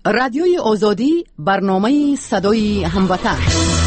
رادیوی آزادی برنامه صدای هموطن.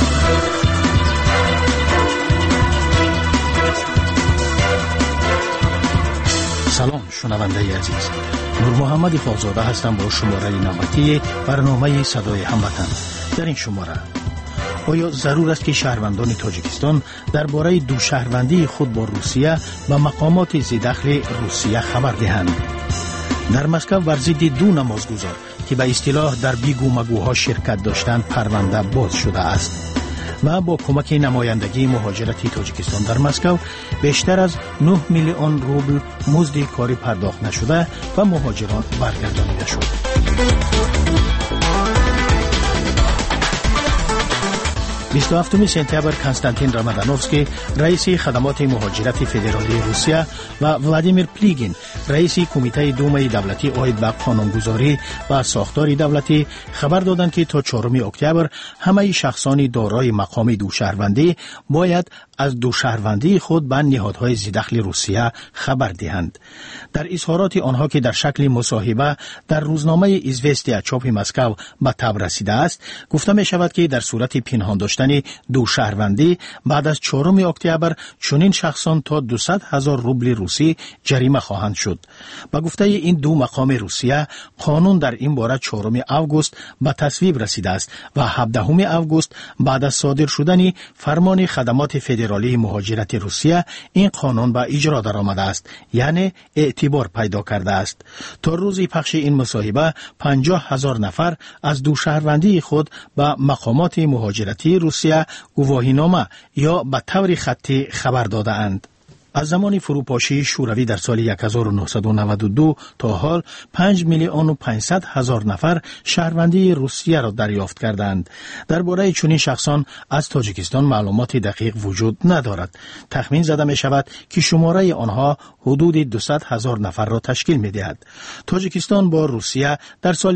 سلام شنونده عزیز، نور محمد خالزاده هستم با شماره نوبتی برنامه صدای هموطن. در این شماره آیا ضرور است که شهروندان تاجیکستان درباره دو شهروندی خود با روسیه و مقامات ذی‌دخل روسیه خبر دهند؟ در مسکو بر ضد دو نمازگزار که به اصطلاح در بیگو مگوها شرکت داشتند پرونده باز شده است و با کمک نمایندگی مهاجرتی تاجیکستان در مسکو بیشتر از 9 میلیون روبل مزد کاری پرداخت نشده و مهاجران برگردانیده شد. 27 سپتامبر کنستانتین رامادانوفسکی رئیس خدمات مهاجرت فدرالی روسیه و ولادیمیر پلیگین رئیس کمیته دومای دولتی عاید به قانونگذاری و ساختار دولتی خبر دادند که تا 4 اکتبر همه شخصان دارای مقام دو شهروندی باید از دو شهروندی خود به نهادهای ذی‌دخل روسیه خبر دهند. در اظهارات آنها که در شکل مصاحبه در روزنامه ایزوستیا چاپ مسکو به تب رسیده است، گفته می شود که در صورت پنهان داشتن دو شهروندی بعد از 4 اکتبر چنین شخصان تا 200,000 روبل روسی جریمه خواهند شد. با گفته این دو مقام روسیه، قانون در این باره 4 آگوست به تصویب رسیده است و 17 آگوست بعد از صادر شدن فرمان خدمات فدرالی مهاجرت روسیه این قانون به اجرا درآمده است، یعنی اعتبار پیدا کرده است. تا روز پخش این مصاحبه 50,000 نفر از دو شهروندی خود به مقامات مهاجرتی روسیه گواهینامه یا به طور خطی خبر داده اند. از زمان فروپاشی شوروی در سال 1992 تا حال 5,500,000 نفر شهروندی روسیه را دریافت کردند. درباره چنین شخصان از تاجیکستان معلومات دقیق وجود ندارد. تخمین زده می شود که شماره آنها حدود 200,000 نفر را تشکیل می دهد. تاجیکستان با روسیه در سال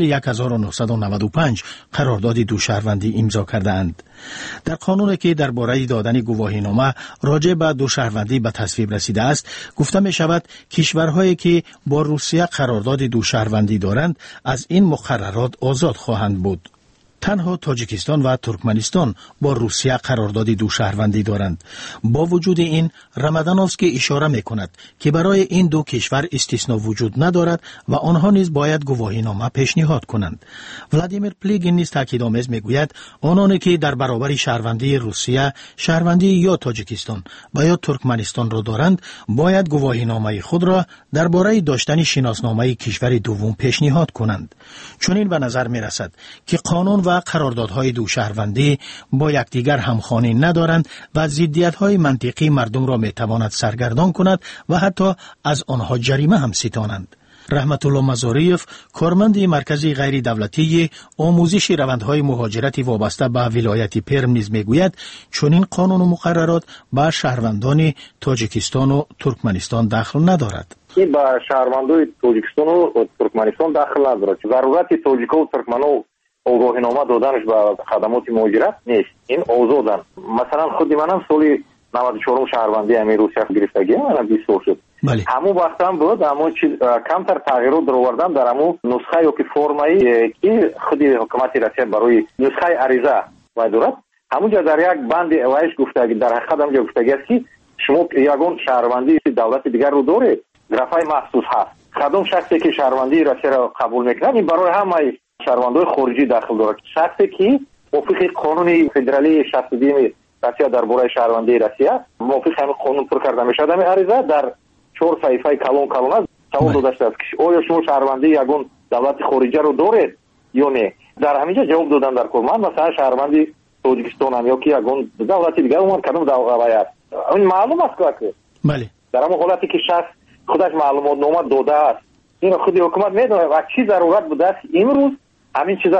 1995 قرارداد دو شهروندی امضا کردند. در قانونی که درباره دادن گواهینامه راجع به دو شهروندی به تصویب رسیده است، گفته می شود کشورهایی که با روسیه قرارداد دو شهروندی دارند از این مقررات آزاد خواهند بود. تنها تاجیکستان و ترکمنستان با روسیه قرارداد دو شهروندی دارند. با وجود این، رامادانوفسکی اشاره می کند که برای این دو کشور استثنا وجود ندارد و آنها نیز باید گواهینامه پیشنهاد کنند. ولادیمیر پلیگین نیز تاکیدآمیز می گوید آنانی که در برابر شهروندی روسیه شهروندی یا تاجیکستان و یا ترکمنستان را دارند باید گواهینامه خود را درباره داشتن شناسنامه کشور دوم پیشنهاد کنند. چون این به نظر می رسد که قانون و قراردادهای دو شهروندی با یکدیگر همخوانی ندارند و ضدیت‌های منطقی مردم را می‌تواند سرگردان کند و حتی از آنها جریمه هم ستانند. رحمت الله مزاریف، کارمند مرکز غیر دولتی آموزش روندهای مهاجرتی وابسته به ولایت پرم نیز میگوید چنین قانون و مقررات به شهروندان تاجیکستان و ترکمنستان دخل ندارد. این به شهروندان تاجیکستان و ترکمنستان دخل ندارد. ضرورت تاجیکا و ترکمنان آگاهینامه دادنش به خدمات مهاجرت نیست. این آزادن. مثلا خود منم سالی 94 شهروندی همین روسیه گرفتگی منم 20 سال شد. همون وقت هم بود، اما چیز کمتر تغییرات در آوردم در همون نسخه یا که فرمایی که خود حکومت روسیه برای نسخه عریضه و دارد، همونجا در یک بند وایش گفتگی در حقیقت همونجا گفتگی است که شما یگان شهروندی دولت دیگر رو داره، گرافای مخصوص هست. خدام شخصی که شهروندی روسیه را قبول میکنه این برای همه شهروندان خارجی داخل دارد. شخصی که موافق قانون فدرالی 62 روسیه درباره شهروندی روسیه موافق همین قانون پر کرده میشد، همین عریضه در 4 صفحه کلون است سوال داده شده است که آیا شما شهروندی یگان دولت خارجی رو دارید یا نه؟ در همینجا جواب دادن در کورمان مثلا شهروندی تاجیکستان هم یا که یگان دولت دیگر اون کدام دولت این معلوم است که بله در همون حالتی که شخص خودش معلومات نامه داده است، این خود حکومت میدونه و چی ضرورت بوده است امروز همین چیزا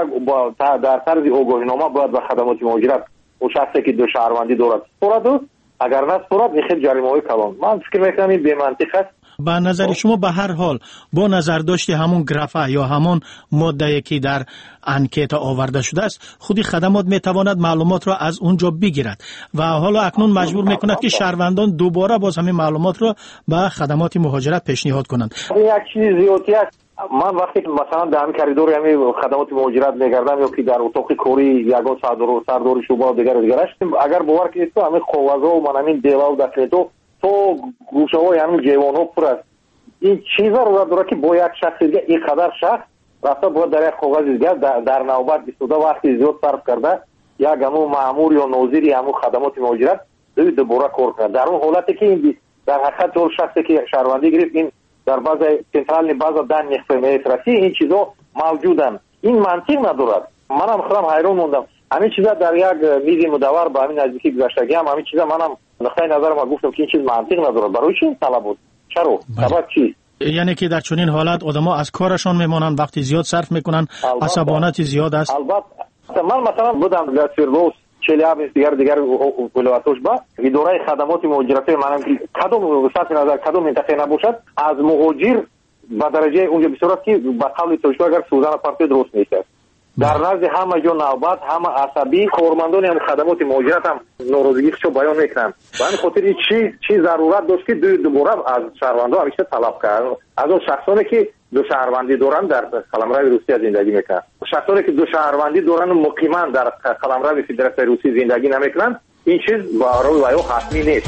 در طرز آگاهینامه باید به خدمات مهاجرت و شخصی که دو شهروندی دارد سپرد، اگر نه سپرد میخواد جریمه‌های کلان. من فکر میکنم این بی منطق است. به نظر شما به هر حال با نظر داشته همون گرافه یا همون ماده که در انکیت آورده شده است، خودی خدمات میتواند معلومات را از اونجا بگیرد و حالا اکنون مجبور میکند که شهروندان دوباره باز همین معلومات را به خدمات مهاجرت پیشنهاد کنند. یک چیز زیادی است من وقتی که مثلا در همین کریدور همین خدمات مهاجرت میگردم یا که در اتاق کاری یگان سردار شعبه دیگرش اگر باور کنید تو همین کاغذها و من همین دیلا و دکلتو تو گوشه‌های همین جوان‌ها پر است. این چیزا رو داره که با یک شخص دیگه اینقدر شخص رفته باید در یک کاغذ دیگه در نوبت ایستاده وقتی زیاد صرف کرده یک همون مأمور یا ناظری همون خدمات مهاجرت دوباره کار کنه. در اون حالتی که این در حقیقت طور شخصی که شهروندی گرفت این در بعض سنترال بعض دن نخفه این چیزا موجودن. این منطق ندارد. منم خودم حیران موندم. همین چیزا در یک میز مدور با همین نزدیکی گذشتگی همین چیزا منم نقطه نظر ما گفتم که این چیز منطق ندارد. برای چی طلب بود؟ چرا؟ سبب چیست؟ یعنی که در چنین حالت آدم‌ها از کارشان میمونن وقتی زیاد صرف میکنن عصبانیت زیاد است. البته من مثلا بودم در فردوس چلیاب دیگر ولایتوش با اداره خدمات مهاجرتی منم که کدوم صرف نظر کدوم منطقه نباشد از مهاجر به درجه اونجا بسیار که به قول توشو اگر سوزن پارتی درست نیست در نزد همه جو نوبت همه عصبی کارمندان هم خدمات مهاجرت هم ناراضگیشو بیان میکنن. به همین خاطر چی ضرورت داشت که دوباره از شهروندان همیشه طلب کرد از اون شخصانی که دو شهروندی دارن در قلمرو روسیه زندگی میکنن. شخصانی که دو شهروندی دارن مقیما در قلمرو فدراسیون روسیه زندگی نمیکنن این چیز برای وایو حتمی نیست.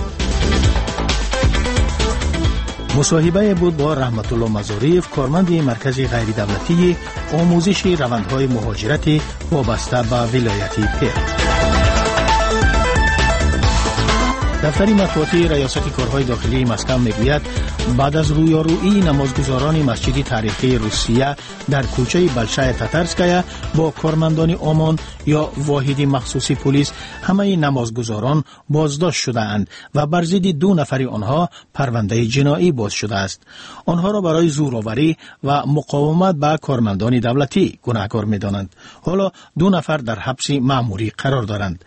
مصاحبه بود با رحمت الله مزاریف، کارمند مرکز غیر دولتی آموزش روندهای مهاجرت وابسته به ولایت پیر. دفتر مطبوعاتی ریاست کارهای داخلی مسکو میگوید بعد از رویارویی نمازگزاران مسجد تاریخی روسیه در کوچه بلشای تاترسکایا با کارمندان آمان یا واحد مخصوصی پلیس همه نمازگزاران بازداشت شده‌اند و بر ضد 2 نفر آنها پرونده جنایی باز شده است. آنها را برای زورآوری و مقاومت به کارمندان دولتی گناهکار می‌دانند. حالا 2 نفر در حبس مأموری قرار دارند.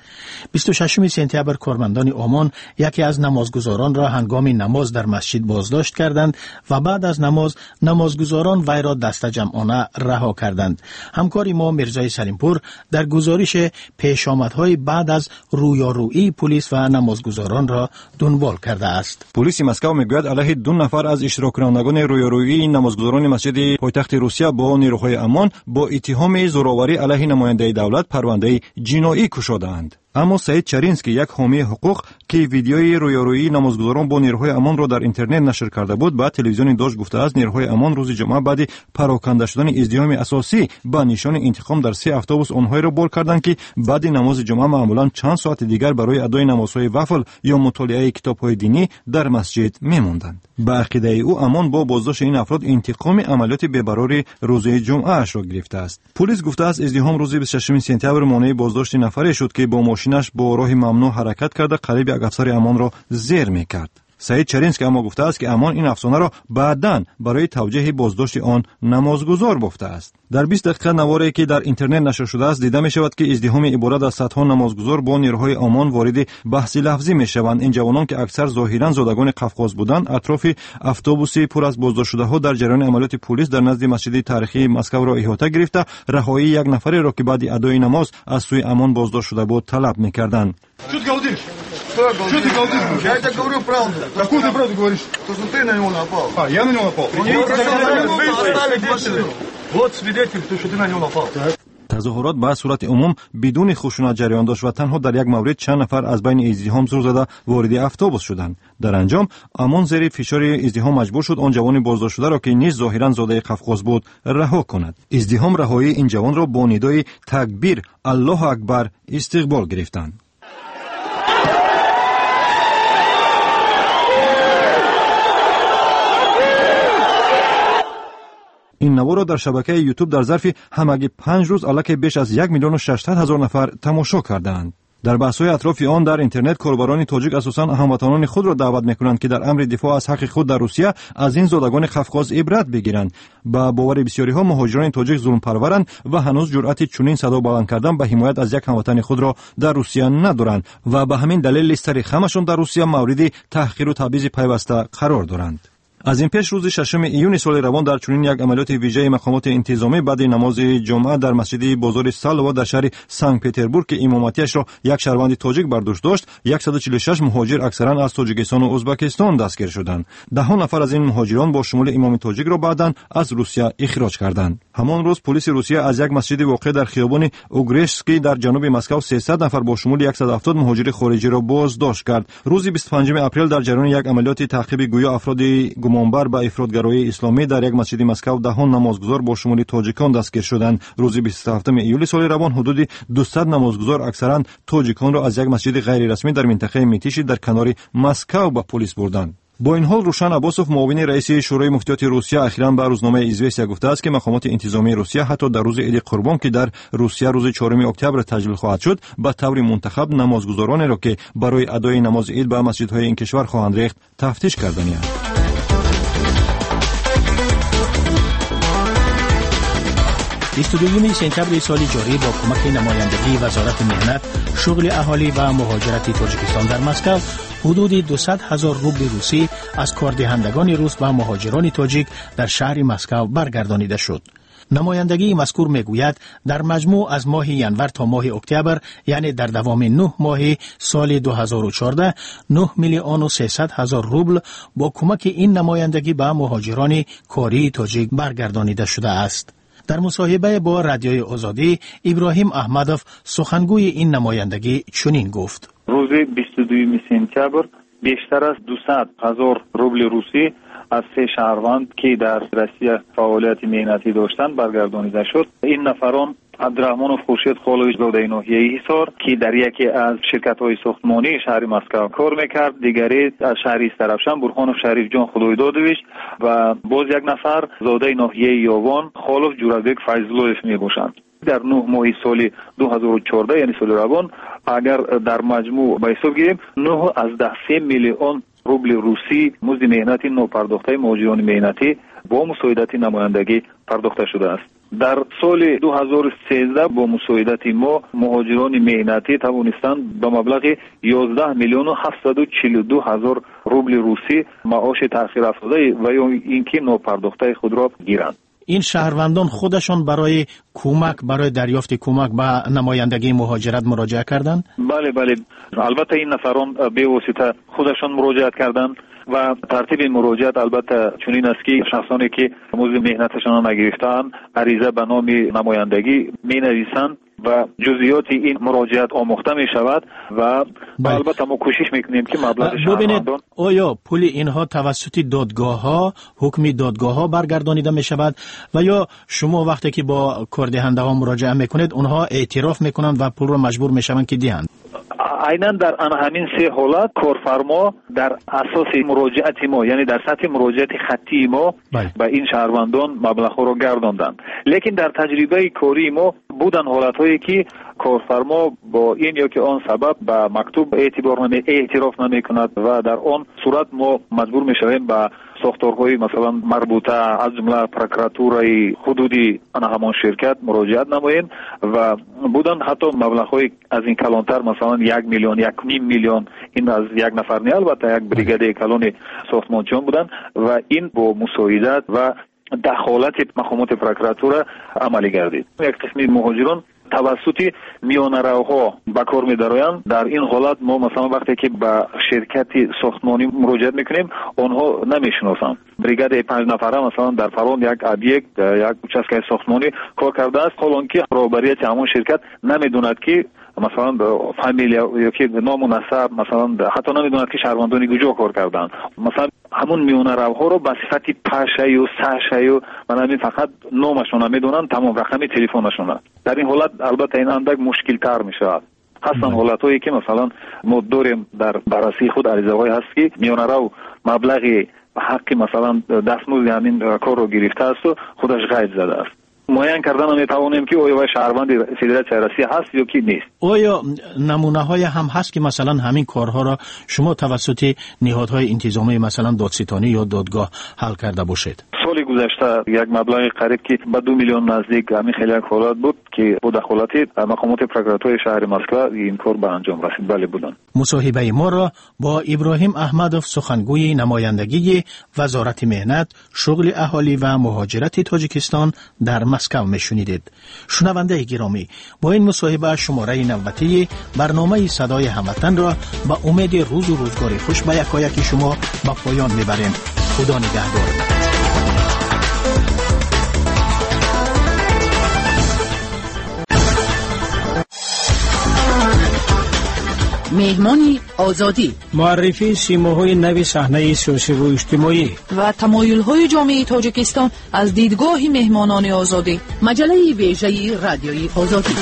26 سپتامبر کارمندان آمان یکی از نمازگزاران را هنگام نماز در مسجد بازداشت کردند و بعد از نمازگزاران وی را دست جمعانه رها کردند. همکار ما میرزای سلیمپور در گزارش پیشامدهای بعد از رویارویی پلیس و نمازگزاران را دنبال کرده است. پلیس مسکو میگوید علیه 2 نفر از اشتراک کنندگان رویارویی نمازگزاران مسجد پایتخت روسیه با نیروهای امان با اتهام زورآوری علیه نماینده دولت پرونده جنایی گشوده‌اند. اما سعید چرینسکی یک حامی حقوق که ویدیوی رویارویی نمازگزاران با نیروهای امان را در اینترنت نشر کرده بود با تلویزیون داش گفته است نیروهای امان روز جمعه بعد پراکنده شدن ازدحام اساسی با نشان انتقام در 3 اتوبوس آنها را بار کردند که بعد نماز جمعه معمولا چند ساعت دیگر برای ادای نمازهای وفل یا مطالعه کتاب‌های دینی در مسجد می‌ماندند. با عقیده او امان با بازداشت این افراد انتقام عملیات بی‌قراری روز جمعه اش را گرفته است. پلیس گفته است ازدحام روز 26 سپتامبر مانع بازداشت نفری شد که با ماشینش با راه ممنوع حرکت کرده قریب یک افسر امان را زیر می‌کرد. سعید چرینسکی اما گفته است که امان این افسانه را بعداً برای توجیه بازداشت آن نمازگزار گفته است. در 20 دقیقه نواری که در اینترنت نشر شده است دیده می شود که ازدحام عبارت از صدها نمازگزار با نیروهای امان وارد بحث لفظی می شوند. این جوانان که اکثر ظاهراً زادگان قفقاز بودند اطراف اتوبوسی پر از بازداشت شده ها در جریان عملیات پلیس در نزد مسجد تاریخی مسکو را احاطه گرفته رهایی یک نفر را که بعد ادای نماز از سوی امان بازداشت شده بود طلب می‌کردند. Что ты галдишь? Я тебе говорю правду. Какую ты правду говоришь? То, что ты на него напал. Я на него напал. Вот свидетель, что ты на него напал. تظاهرات به صورت عموم بدون خشونت جریان داشت و تنها در یک مورد چند نفر از بین ازدحام زور زده وارد اتوبوس شدند. در انجام امان زیر فشار ازدحام مجبور شد آن جوان بازداشت شده را که نیز ظاهرا زاده قفقاز بود رها کند. ازدحام رهایی این جوان را با ندای تکبیر الله اکبر استقبال گرفتند. این نوار را در شبکه یوتیوب در ظرف همگی 5 روز علاوه بیش از 1,600,000 نفر تماشا کردند. در بحث‌های اطراف آن در اینترنت کاربران تاجیک اساساً هموطنان خود را دعوت می‌کنند که در امر دفاع از حق خود در روسیه از این زادگان قفقاز عبرت بگیرند. با باور بسیاری‌ها مهاجران تاجیک ظلم پرورند و هنوز جرأت چنین صدا بلند کردن به حمایت از یک هموطن خود را در روسیه ندارند و به همین دلیل استریخ همشان در روسیه مورد تحقیر و تبعیض پیوسته قرار دارند. از این پیش روز 6 ایون سال روان در چنین یک عملیات ویژه مقامات انتظامی بعد نماز جمعه در مسجد بازار سالوا در شهر سنت پتربورگ که امامتیش را یک شهروند تاجیک بر دوش داشت 146 مهاجر اکثرا از تاجیکستان و ازبکستان دستگیر شدند. 10 نفر از این مهاجران با شمول امام تاجیک را بعداً از روسیه اخراج کردند. همان روز پلیس روسیه از یک مسجد واقع در خیابان اوگرشسکی در جنوب مسکو 300 نفر با شمول 170 مهاجر خارجی را بازداشت کرد. روز 25 اپریل در جریان یک عملیات تعقیب گویا افراد گمانبر به افراطگرایی اسلامی در یک مسجد مسکو 10 نمازگزار با شمول تاجیکان دستگیر شدند. روز 27 ایول سال روان حدود 200 نمازگزار اکثرا تاجیکان را از یک مسجد غیر رسمی در منطقه میتیشی در کنار مسکو به پلیس بردند. با این حال روشن عباسوف معاون رئیس شورای مفتیات روسیه اخیراً به روزنامه ایزوستیا گفته است که مقامات انتظامی روسیه حتی در روز عید قربان که در روسیه روز 4 اکتبر تجلیل خواهد شد به طور منتخب نمازگزارانی را که برای ادای نماز عید به مسجدهای این کشور خواهند ریخت تفتیش کردند. بیستودویوم سپتامبر سال جاری با کمک نمایندگی وزارت مهنت، شغل اهالی و مهاجرت تاجیکستان در مسکو حدود 200,000 روبل روسی از کاردهندگان روس و مهاجران تاجیک در شهر مسکو برگردانیده شد. نمایندگی مذکور میگوید در مجموع از ماه ینور تا ماه اکتبر یعنی در دوام 9 ماه سال 2014 9,300,000 روبل با کمک این نمایندگی به مهاجران کاری تاجیک برگردانیده شده است. در مصاحبه با رادیوی آزادی ابراهیم احمدوف سخنگوی این نمایندگی چنین گفت: روز 22 سپتامبر بیشتر از 200,000 روبل روسی از 3 شهروند که در روسیه فعالیت مهنتی داشتند برگردانیده شد. این نفران عبدالرحمن خورشید خالویچ بوده ناحیه حصار که در یکی از شرکت‌های ساختمانی شهر مسکو کار می‌کرد، دیگری از شهر استرابشان برخانوف شریف جان خدایدادویچ و باز یک نفر زاده ناحیه یاوان خالوف جورابک فیضلویف میباشند. در 9 ماه سال 2014 یعنی سال روان اگر در مجموع به حساب گیریم 9 از 10 میلیون روبل روسی مزد مهنتی نوپرداخته مهاجران مهنتی با مساعدت نمایندگی پرداخته شده است. در سال 2013 با مساعدت ما مهاجران مهنتی توانستند به مبلغ 11,742,000 روبل روسی معاش تأخیر افتاده و یا اینکه نوپرداخته خود را گیرند. این شهروندان خودشان برای دریافت کمک به نمایندگی مهاجرت مراجعه کردند؟ بله البته این نفران به واسطه خودشان مراجعت کردند و ترتیب مراجعت البته چنین است که شخصانی که مزد مهنتشان را نگرفتند عریضه به نام نمایندگی می نویسند و جزئیات این مراجعت آموخته می شود و البته ما کوشش میکنیم که مبلغ شهروندان آیا پول اینها توسط دادگاه حکم دادگاه برگردانیده می شود و یا شما وقتی که با کاردهنده ها مراجعه میکنید اونها اعتراف میکنند و پول را مجبور میشوند که دهند؟ عیناً در همین 3 حالت کارفرما در اساس مراجعت ما یعنی در سطح مراجعت خطی ما به این شهروندان مبلغ را گرداندند. لیکن در تجربه کاری ما بودن حالت‌هایی که کارفرما با این یا که آن سبب به مکتوب اعتراف نمی‌کند و در آن صورت ما مجبور می‌شویم به ساختارهای مثلا مربوطه از جمله پروکراتورای حدودی همان شرکت مراجعت نماییم و بودن حتی مبلغ‌های از این کلانتر مثلا 1 میلیون 1.5 میلیون این از یک نفر نه البته یک بریگاد کلان ساختمانچیان بودن و این با مساعدت و دخالت مقامات پروکراتور عملی گردید. یک قسمی مهاجران توسط میانه‌روها به کار می‌دارند. در این حالت ما مثلا وقتی که به شرکت ساختمانی مراجعه میکنیم آنها نمیشناسند. بریگاد 5 نفره مثلا در فران یک ابیکت یک участке ساختمانی کار کرده است، حالان که رهبریت همون شرکت نمیدوند که مثلا فامیلیا یا که نام و نسب مثلا حتی نمیدوند که شهروندانی کجا کار کردن. مثلا همون میونه روها رو به صفت پشه و سشه و من فقط نامشون نمیدونن، تمام رقم تلفنشون. در این حالت البته این اندک مشکل تر میشه. هستن حالتایی که مثلا ما داریم در بررسی خود عریضه‌های هست که میونه رو مبلغی حق مثلا دستمزد همین کار رو گرفته است و خودش قید زده است. معین کردن میتوانیم که آیا شهروند فدراسیون روسیه هست یا کی نیست. آیا نمونه های هم هست که مثلا همین کارها را شما توسط نهادهای انتظامی مثلا دادستانی یا دادگاه حل کرده باشید؟ سال گذشته یک مبلغ قریب که به 2 میلیون نزدیک همین خیلی یک حالت بود که با دخالت مقامات پروکراتوری شهر مسکو این کار به انجام رسید. بله بودن. مصاحبه ما را با ابراهیم احمدوف سخنگوی نمایندگی وزارت مهنت، شغل اهالی و مهاجرت تاجیکستان در مسکو میشنیدید. شنونده گرامی، با این مصاحبه شماره نوبتی برنامه صدای هموطن را با امید روز و روزگار خوش به یکایک شما به پایان میبریم. خدا نگهدار. مهمانی آزادی، معرفی سیماهای نوی صحنه سیاسی و اجتماعی و تمایل‌های جامعه تاجیکستان از دیدگاه مهمانان آزادی. مجله ویژه رادیوی آزادی.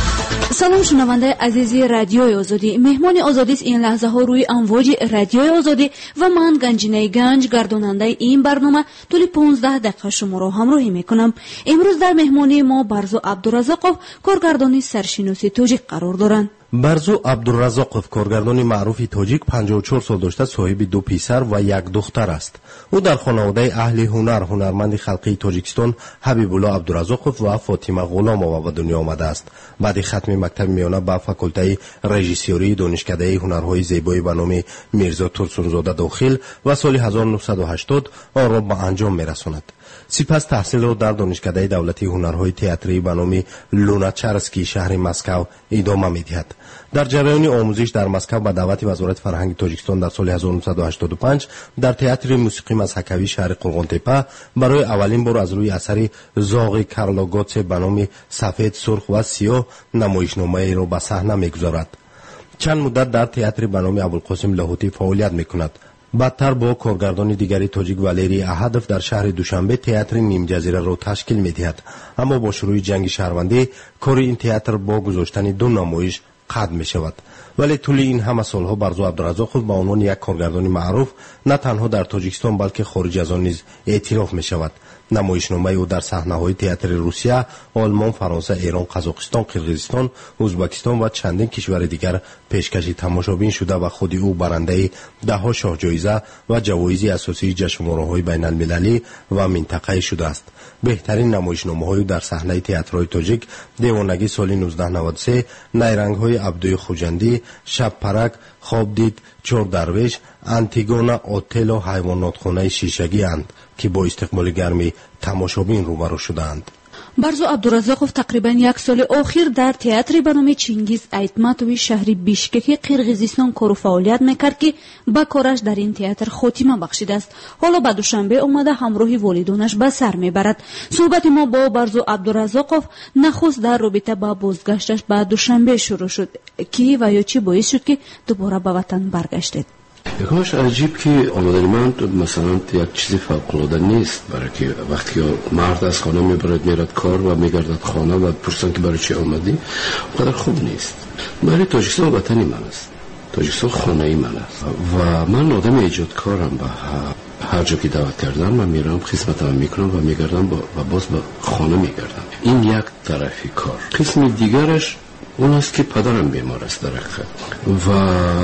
سلام شنونده عزیزی رادیوی آزادی. مهمان آزادی است این لحظه ها روی امواج رادیوی آزادی و من گنجینه گنج گرداننده این برنامه طول 15 دقیقه شما را همراهی میکنم. امروز در مهمانی ما برزو عبدالرزاقوف کارگردانی سرشناسی تاجیک قرار دارند. برزو عبدالرزاقوف کارگردان معروف تاجیک 54 سال داشته، صاحب 2 پسر و 1 دختر است. او در خانواده اهل هنرمند خلقی تاجیکستان حبیب الله عبدالرزاقوف و فاطمه غلامова به دنیا آمده است. بعد ختم مکتب میانه به فاکولته رژیسوری دانشکده هنرهای زیبایی به نام میرزا ترسونزاده داخل و سال 1980 آن را به انجام میرساند. سپس تحصیل را در دانشکده دولتی هنرهای تئاتری به نام لوناچارسکی شهر مسکو ادامه می‌دهد. در جریان آموزش در مسکو به دعوت وزارت فرهنگ تاجیکستان در سال 1985 در تئاتر موسیقی مذهبی شهر قرغن‌تپه برای اولین بار از روی اثر زاغ کارلوگوتس به نام سفید، سرخ و سیاه نمایشنامه را به صحنه می‌گذارد. چند مدت در تئاتر به نام ابوالقاسم لاهوتی فعالیت می‌کند. بعدتر با کارگردان دیگری تاجیک والری احدف در شهر دوشنبه تئاتر نیم جزیره را تشکیل می‌دهد. اما با شروع جنگ شهروندی کار این تئاتر با گذاشتن 2 نمایش قطع می‌شود. ولی طول این همه سالها برزو عبدالرزاقوف به عنوان یک کارگردان معروف نه تنها در تاجیکستان بلکه خارج از آن نیز اعتراف می‌شود. نمایشنامه او در صحنه‌های تئاتر روسیه، آلمان، فرانسه، ایران، قزاقستان، قرقیزستان، ازبکستان و چندین کشور دیگر پیشکش تماشابین شده و خود او برنده ده‌ها شاه جایزه و جوایز اساسی جشنواره‌های بین‌المللی و منطقه‌ای شده است. بهترین نمایشنامه‌های در صحنه تئاترهای تاجیک دیوانگی سال 1993، نیرنگ‌های عبدوی خوجندی، شب پرک، خواب دید، 4 درویش، انتیگونا، اوتل و حیوانات خانه شیشگی اند که با استقبال گرمی تماشابین روبرو شدند. برزو عبدالرزاقوف تقریبا 1 سال اخیر در تئاتر به نام چینگیز ایتماتوی شهر بیشکک قرقیزستان کار و فعالیت میکرد که با کارش در این تئاتر خاتمه بخشیده است. حالا به دوشنبه اومده همراه والدانش به سر میبرد. صحبت ما با برزو عبدالرزاقوف نخست در رابطه با بازگشتش به دوشنبه شروع شد. کی و یا چی باعث شد که دوباره به وطن برگشتید؟ یکمش عجیب که آمدن من مثلا یک چیزی فوق‌العاده نیست، برای که وقتی مرد از خانه میرد کار و میگردد خانه و پرسن که برای چی آمدی، اونقدر خوب نیست. برای تاجیکستان وطنی من است، تاجیکستان خانه‌ای من است و من آدم ایجادکارم. به هر جا که دعوت کردن من میرم، خدمتم میکنم و میگردم و باز به خانه میگردم. این یک طرفی کار. قسم دیگرش اون است که پدرم بیمار است در حقیقت و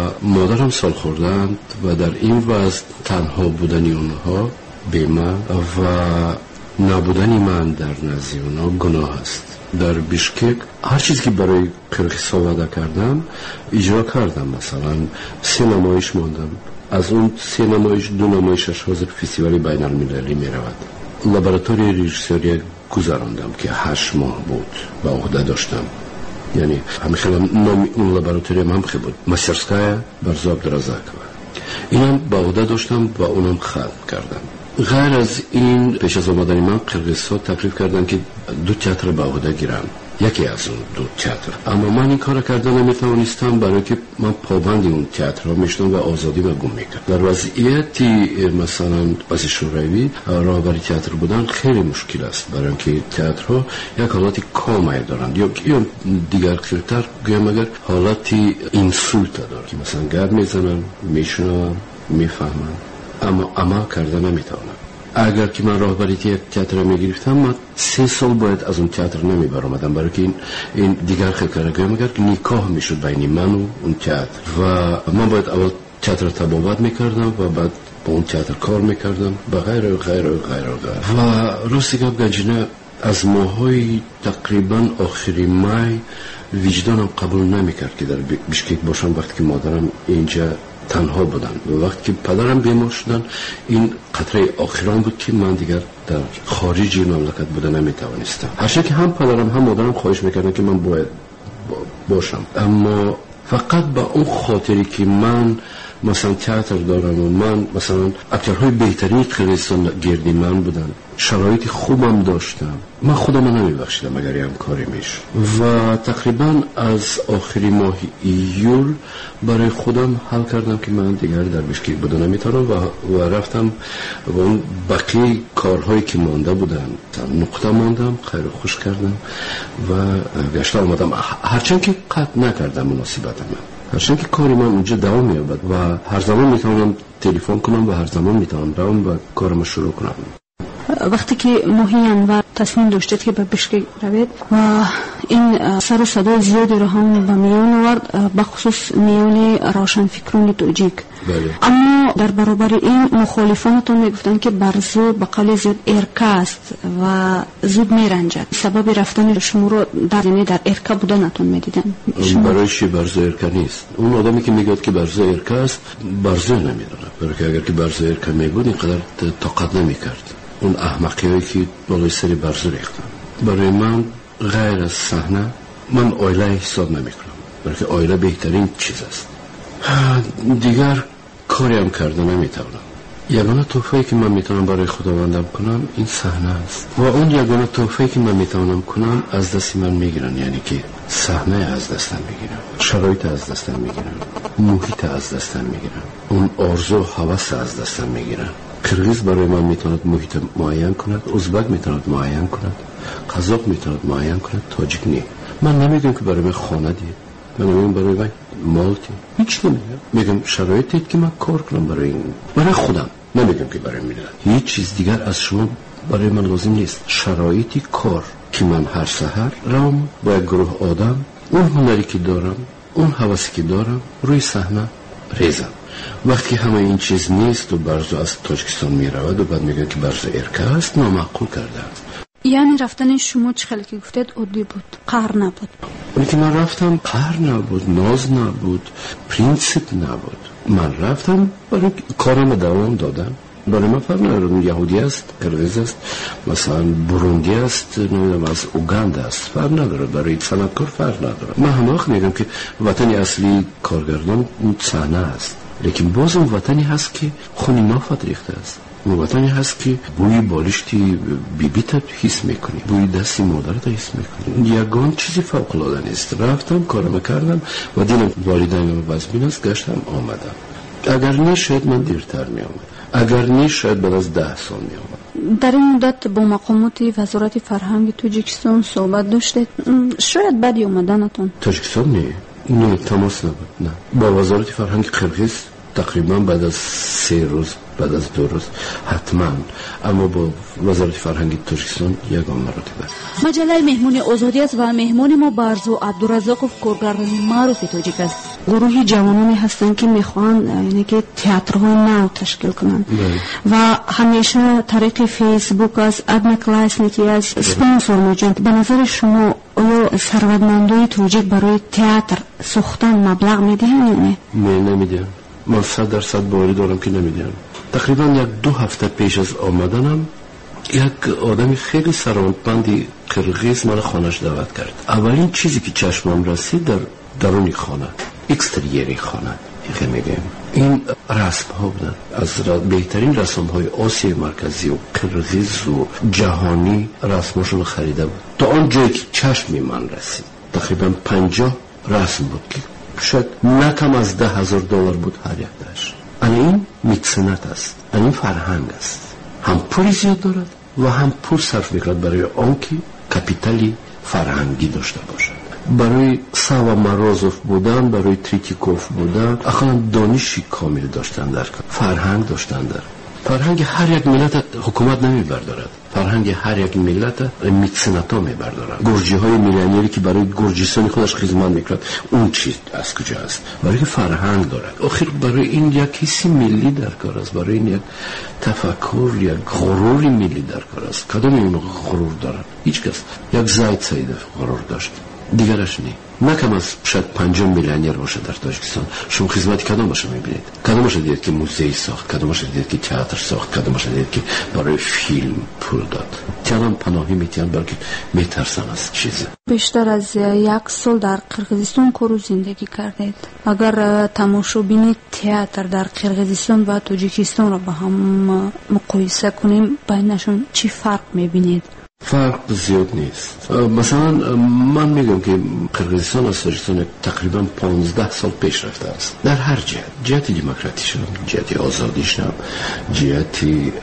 مادرم سال خوردند و در این وضع تنها بودن اونها بیمه و نبودن من در نزد اونها گناه است. در بیشکک هر چیزی که برای قرقیزستان وعده کردم اجرا کردم. مثلا 3 نمایش ماندم، از اون 3 نمایش 2 نمایشش حاضر فستیوال بین المللی می رود. لابراتوری رژیسوری گذراندم که 8 ماه بود و عهده داشتم. یعنی همین نام اون لابراتوری هم خیلی بود، ماسтерская برزو عبدالرزاقوف. اینم با عهده داشتم و اونم ختم کردم. غیر از این پیش از آمدن من قرقیزستان تکلیف کردن که 2 تئاتر با عهده گیرم، یکی از اون 2 تئاتر. اما من این کار کردن نمیتوانستم برای که من پابند اون تئاترها میشدم و آزادی و گم میکرد. در وضعیتی مثلا بس شوروی راهبری تئاتر بودن خیلی مشکل است، برای اینکه تئاترها یک حالتی کامل دارند یا دیگر خیلی‌تر گویم اگر حالتی اینسولت دارند که مثلا گرد میزنن، میشنون، میفهمن اما عمل کردن نمیتوانن. اگر که من راهبری یک تئاتر میگرفتم، من 3 سال باید از اون تئاتر نمیبرامدم، برای که این دیگر خیلی کارگاه میگرد که نکاح میشد بین من و اون تئاتر و من باید اول تئاتر تبابت میکردم و بعد با اون تئاتر کار میکردم و غیره و غیره و غیره و راستی گپ گنجینه از ماهای تقریبا آخری مای وجدانم قبول نمیکرد که در بشکک باشم وقتی که مادرم اینجا تنها بودن و وقتی که پدرم بیمار شدن این قطره آخران بود که من دیگر در خارج مملکت بوده نمیتوانستم. هرچند که هم پدرم هم مادرم خواهش میکردن که من باید باشم، اما فقط با اون خاطری که من مثلا تئاتر دارم و من مثلا اکترهای بهترین قرقیزستان گردی من بودن، شرایط خوبم داشتم، من خودم نمیبخشیدم اگر هم کاری میشه و تقریبا از آخری ماه ایول برای خودم حل کردم که من دیگر در بشکک بودن نمیتونم و رفتم و اون بقیه کارهایی که مانده بودن نقطه ماندم، خیر خوش کردم و گشته آمدم، هرچند که قطع نکردم مناسبت من، هرچند که کاری من اونجا دوام میابد و هر زمان میتونم تلفن کنم و هر زمان میتونم روم و کارم شروع کنم. وقتی که ماهی انور تصمیم داشتید که به بشکک روید و این سر و صدای زیادی رو هم به میان آورد، بخصوص میان روشنفکران توجیک، اما در برابر این مخالفانتون میگفتن که برزو به قول زیاد ارکه است و زود میرنجد. سبب رفتن شما رو در ارکه بودنتون میدیدن؟ برای چی برزو ارکه نیست؟ اون آدمی که میگه که برزو ارکه است برزو نمیدونه، برای که اگر که برزو ارکه میبود اینقدر طاقت نمیکرد. اون احمقی هایی که بالای سری برزو ریختن. برای من غیر از صحنه من آیله حساب نمی کنم، برای که آیله بهترین چیز است. دیگر کاری هم کرده نمی توانم. یگانه تحفه‌ای که من میتونم برای خداوندم کنم این صحنه است و اون یگانه تحفه‌ای که من میتونم کنم از دست من میگیرن، یعنی که صحنه از دستم میگیرن، شرایط از دستم میگیرن، محیط از دستم میگیرن، اون آرزو و هوس از دستم میگیرن. قرقیز برای من میتواند محیط معین کند، ازبک میتواند معین کند، قزاق میتواند معین کند، تاجیک نه. من نمیگم که برای من خانه دید، من نمیگم برای من مالتی، هیچ نمیگم. میگم شرایطی که من کار کنم برای خودم، نمیگم که برای ملت. هیچ چیز دیگر از شما برای من لازم نیست. شرایطی کار که من هر سحر رام با یک گروه آدم اون هنری که دارم، اون حواسی که دارم روی صحنه ریزم. وقتی همه این چیز نیست و برزو از تاجیکستان می رود و بعد میگن که برزو ارکه است، نامعقول کرده است. یعنی رفتن شما چخیلی که گفتید عادی بود، قهر نبود؟ اونی که من رفتم قهر نبود، ناز نبود، پرینسیپ نبود. من رفتم برای کارم دوام دادم. برای من فرق نداره یهودی است، قرقیز است، مثلا بروندی است، نمیدونم از اوگاندا است، فرق نداره. برای صنعتکار فرق نداره. من همه وقت میگم که وطن اصلی کارگردان اون صحنه است، لیکن باز اون وطنی هست که خونی نافت ریخته است، اون وطنی هست که بوی بالشتی بیبیت حس میکنی، بوی دستی مادرت حس میکنی. یگان چیزی فوق العاده نیست. رفتم کارم کردم و دیدم والدینم وزبین است، گشتم آمدم. اگر نه شاید من دیرتر می آمد، اگر نه شاید بعد از 10 سال می آمد. در این مدت با مقامات وزارت فرهنگ تاجیکستان صحبت داشتید؟ شاید بعد اومدنتون تاجیکستان نه تماس نبود. نه، با وزارت فرهنگ قرقیز تقریبا بعد از 3 روز، بعد از 2 روز حتما، اما با وزارت فرهنگ تاجیکستان یگان مراتب. مجله مهمون آزادی است و مهمون ما برزو عبدالرزاقوف کارگردان معروف تاجیک است. گروهی جوانانی هستند که میخوان یعنی که تئاترهای نو تشکیل کنند و همیشه طریق فیسبوک از ادنا کلاسنیتی از سپانسر میجوند. به نظر شما آیا ثروتمندای تاجیک برای تئاتر ساختن مبلغ میدهند یا نه؟ نمیدن. من 100% باوری دارم که نمیدن. تقریبا 1-2 هفته پیش از آمدنم یک آدمی خیلی ثروتمندی قرقیز من خانهش دعوت کرد. اولین چیزی که چشمم رسید در درون خانه، اکستریری خانه، میگم این رسم ها بودن از بهترین رسم های آسیای مرکزی و قرقیز و جهانی رسمشون خریده بود. تا آن جایی که چشمی من رسید تقریبا 50 رسم بود که شاید نه کم از $10,000 بود هر یک داشت. این میکسنت است، این فرهنگ است. هم پولی زیاد دارد و هم پول صرف میکرد برای آنکه کپیتالی فرهنگی داشته باشد. برای ساوا مرازوف بودن، برای تریتیکوف بودن، اصلا دانشی کامل داشتن در فرهنگ داشتن در. فرهنگ هر یک ملت حکومت نمیبردارد، فرهنگ هر یک ملت میتسنتا میبردارد. گرجی های میلیونری که برای گرجستان خودش خدمت میکرد، اون چیز از کجا است؟ برای که فرهنگ دارد. آخر برای این یک حسی ملی در کار است، برای این یک تفکر، یک غرور ملی در کار است. کدام این غرور دارد؟ هیچ کس. یک زاید سید غرور داشت، دیگرش نی. نه کم از شاید 5 میلیونر باشه در تاجیکستان. شما خدمت کدامش میبینید؟ کدامش دیدید که موزه ساخت، کدامش دیدید که تئاتر ساخت، کدامش دیدید که برای فیلم پول داد؟ چندان پناهی میتیان بلکه میترسن از چیزی. بیشتر از 1 سال در قرقیزستان کار زندگی کردید. اگر تماشابین تئاتر در قرقیزستان و تاجیکستان را با هم مقایسه کنیم، بینشون چی فرق میبینید؟ فرق زیاد نیست. مثلا من میگم که قرقیزستان از تاجیکستان تقریبا 15 سال پیش رفته است در هر جهت، جهت دموکراتیش هم، جهت آزادیش هم، جهت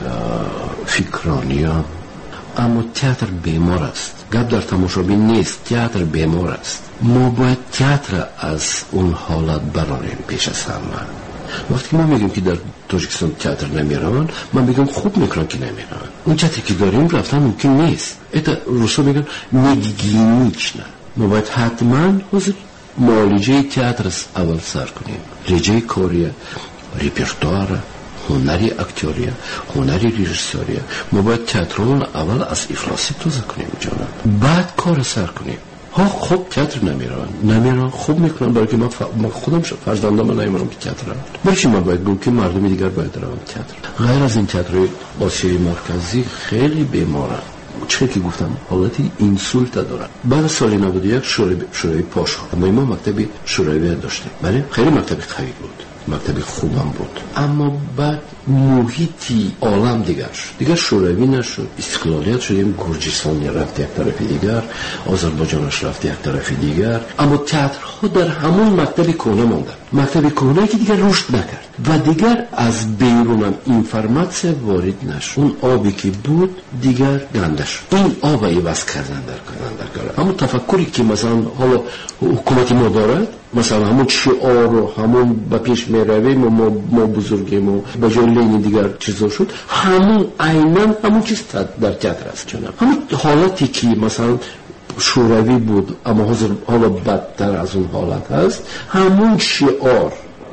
فکرانی هم. اما تئاتر بیمار است. گپ در تماشابین نیست، تئاتر بیمار است. ما باید تئاتر از اون حالت براریم پیش از همه. وقتی ما میگیم که در تاجیکستان تئاتر نمیرن، من میگم خوب میکنن که نمیرن. اون تئاتری که داریم رفتن ممکن نیست. روسا میگن نگینیچ نه. ما باید حتما حاضر معالجه تئاتر اول سر کنیم. رجای کاریه، ریپرتواره، هنری اکتوریه، هنری رژیسوریه. ما باید تئاترون اول از افلاسی توزه کنیم جانم، بعد کار سر کنیم. ها خوب تئاتر نمیرن خوب میکنن، برای که من خودم فرزندم نمیرم که تئاتر رو. برای ما باید گفتم که مردم دیگر باید برن تئاتر. غیر از این تئاتر آسیای مرکزی خیلی بیمارن. چه که گفتم حالتی اینسولت دارن. بعد سال 91 شورای پاش اما ما مکتب شوروی داشتیم. بله خیلی مکتب قوی بود، مکتب خوبم بود. اما بعد محیطی عالم دیگر شوروی نشد. استقلالیت شدیم، گرجستان رفت یک طرف دیگر، آذربایجانش رفت یک طرف دیگر. اما تئاترها در همون مکتب کهنه ماندن. مکتب کهنه که دیگر رشد نکرد و دیگر از بیرون اینفورماسیون وارد نشد. اون آبی که بود دیگر گنده شد. این آب عوض کردن در کار. اما تفکری که مثلا حالا حکومت ما دارد، مثلا همون شعار رو همون با پیش میرویم و ما بزرگیم و با جای لین دیگر چیزا شد، همون عیناً همون چیز در تئاتر است جناب. همون حالتی که مثلا شوروی بود اما حالا بدتر از اون حالت هست، همون شعار،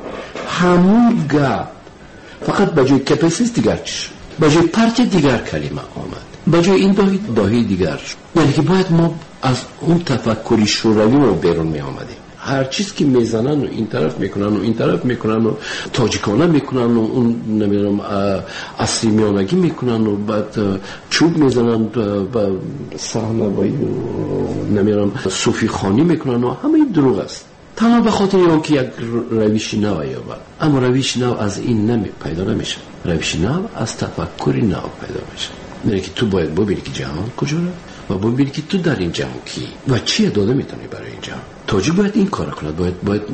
همون گپ، فقط با جای کپسیس دیگر چیز، با جای پرچ دیگر کلمه آمد، با جای این داهی دیگر شد. یعنی که باید ما از اون تفکری شوروی ما بیرون می آمدیم. هر چیز که میزنن و این طرف میکنن و این طرف میکنن و تاجیکانه میکنن و اون نمیدونم اصلی میانگی میکنن و بعد چوب میزنن و صحنه‌ای و نمیدونم صوفی خانی میکنن و همه این دروغ است. تمام به خاطر اینکه یک روش نو یابد. اما روش نو از این پیدا نمیشه. روش نو از تفکری نو پیدا میشه. یعنی که تو باید ببینی که جهان کجاست و ببینی که تو در این جهان کی و چی داده میتونی برای این جهان. تاجیک باید این کار کند، باید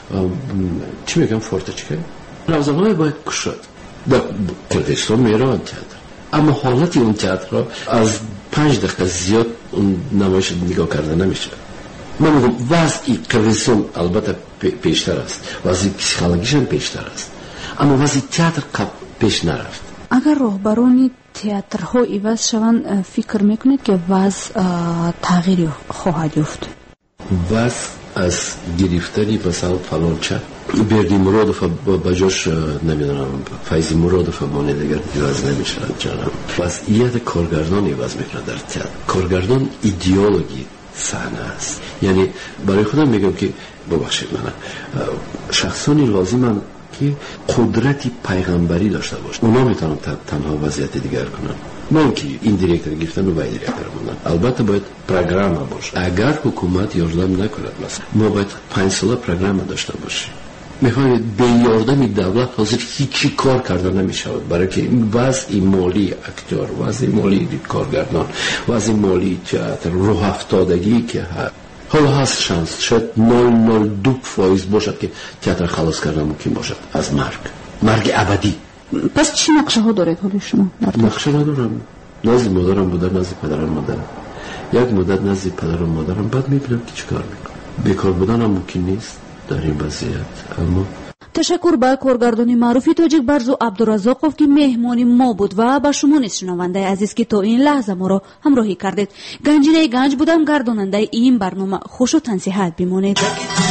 چی میگم فورتچکه روزنامه باید کشد. در کردستان میرن تئاتر، اما حالتی اون تئاتر را از 5 دقیقه زیاد اون نمایش نگاه کرده نمیشه. من میگم وضعی کردستان البته پیشتر است، وضعی پسیکولوژیش هم پیشتر است، اما وضعی تئاتر پیش نرفت. اگر راهبران تئاترها عوض شوند، فکر میکنید که وضع تغییری خواهد یافت؟ وضع از گرفتنی مثلا فلانچه بردی مرادف با جاش نمیدونم فیضی مرادف بانه دیگر عوض نمیشه جانم. وضعیت کارگردانی عوض میکنه در تئاتر. کارگردان ایدئولوژی صحنه است. یعنی برای خودم میگم که ببخشید من شخصانی لازمن که قدرتی پیغمبری داشته باشه. اونا میتونن تنها وضعیت دیگر کنن. نه که این دیرکتر گرفتن و باید دیرکتر موندن. البته باید پروگرام باشه. اگر حکومت یاردم نکند مثلا ما باید 5 ساله پروگرام داشته باشیم. میخواید به یاردم دولت حاضر هیچی کار کردن نمیشه، برای که وضع مالی اکتور، وضع مالی کارگردان، وضع مالی تئاتر، راه افتادگی که هست. حالا هست شانس شاید 0.02% باشد که تئاتر خلاص کردن ممکن باشد از مرگ ابدی. پس چی نقشه ها دارید حالا شما؟ نقشه ندارم. نزد مادرم بودم، نزد پدرم مادرم. یک مدت نزد پدرم مادرم، بعد میبینم که چیکار میکنم. بیکار بودن هم ممکن نیست در این وضعیت. اما تشکر به کارگردان معروف تاجیک برزو عبدالرزاقوف که مهمان ما بود و به شما نیز شنونده عزیز که تا این لحظه ما را همراهی کردید. گنجینه گنج بودم، گرداننده این برنامه. خوش و تنصیحت بمانید.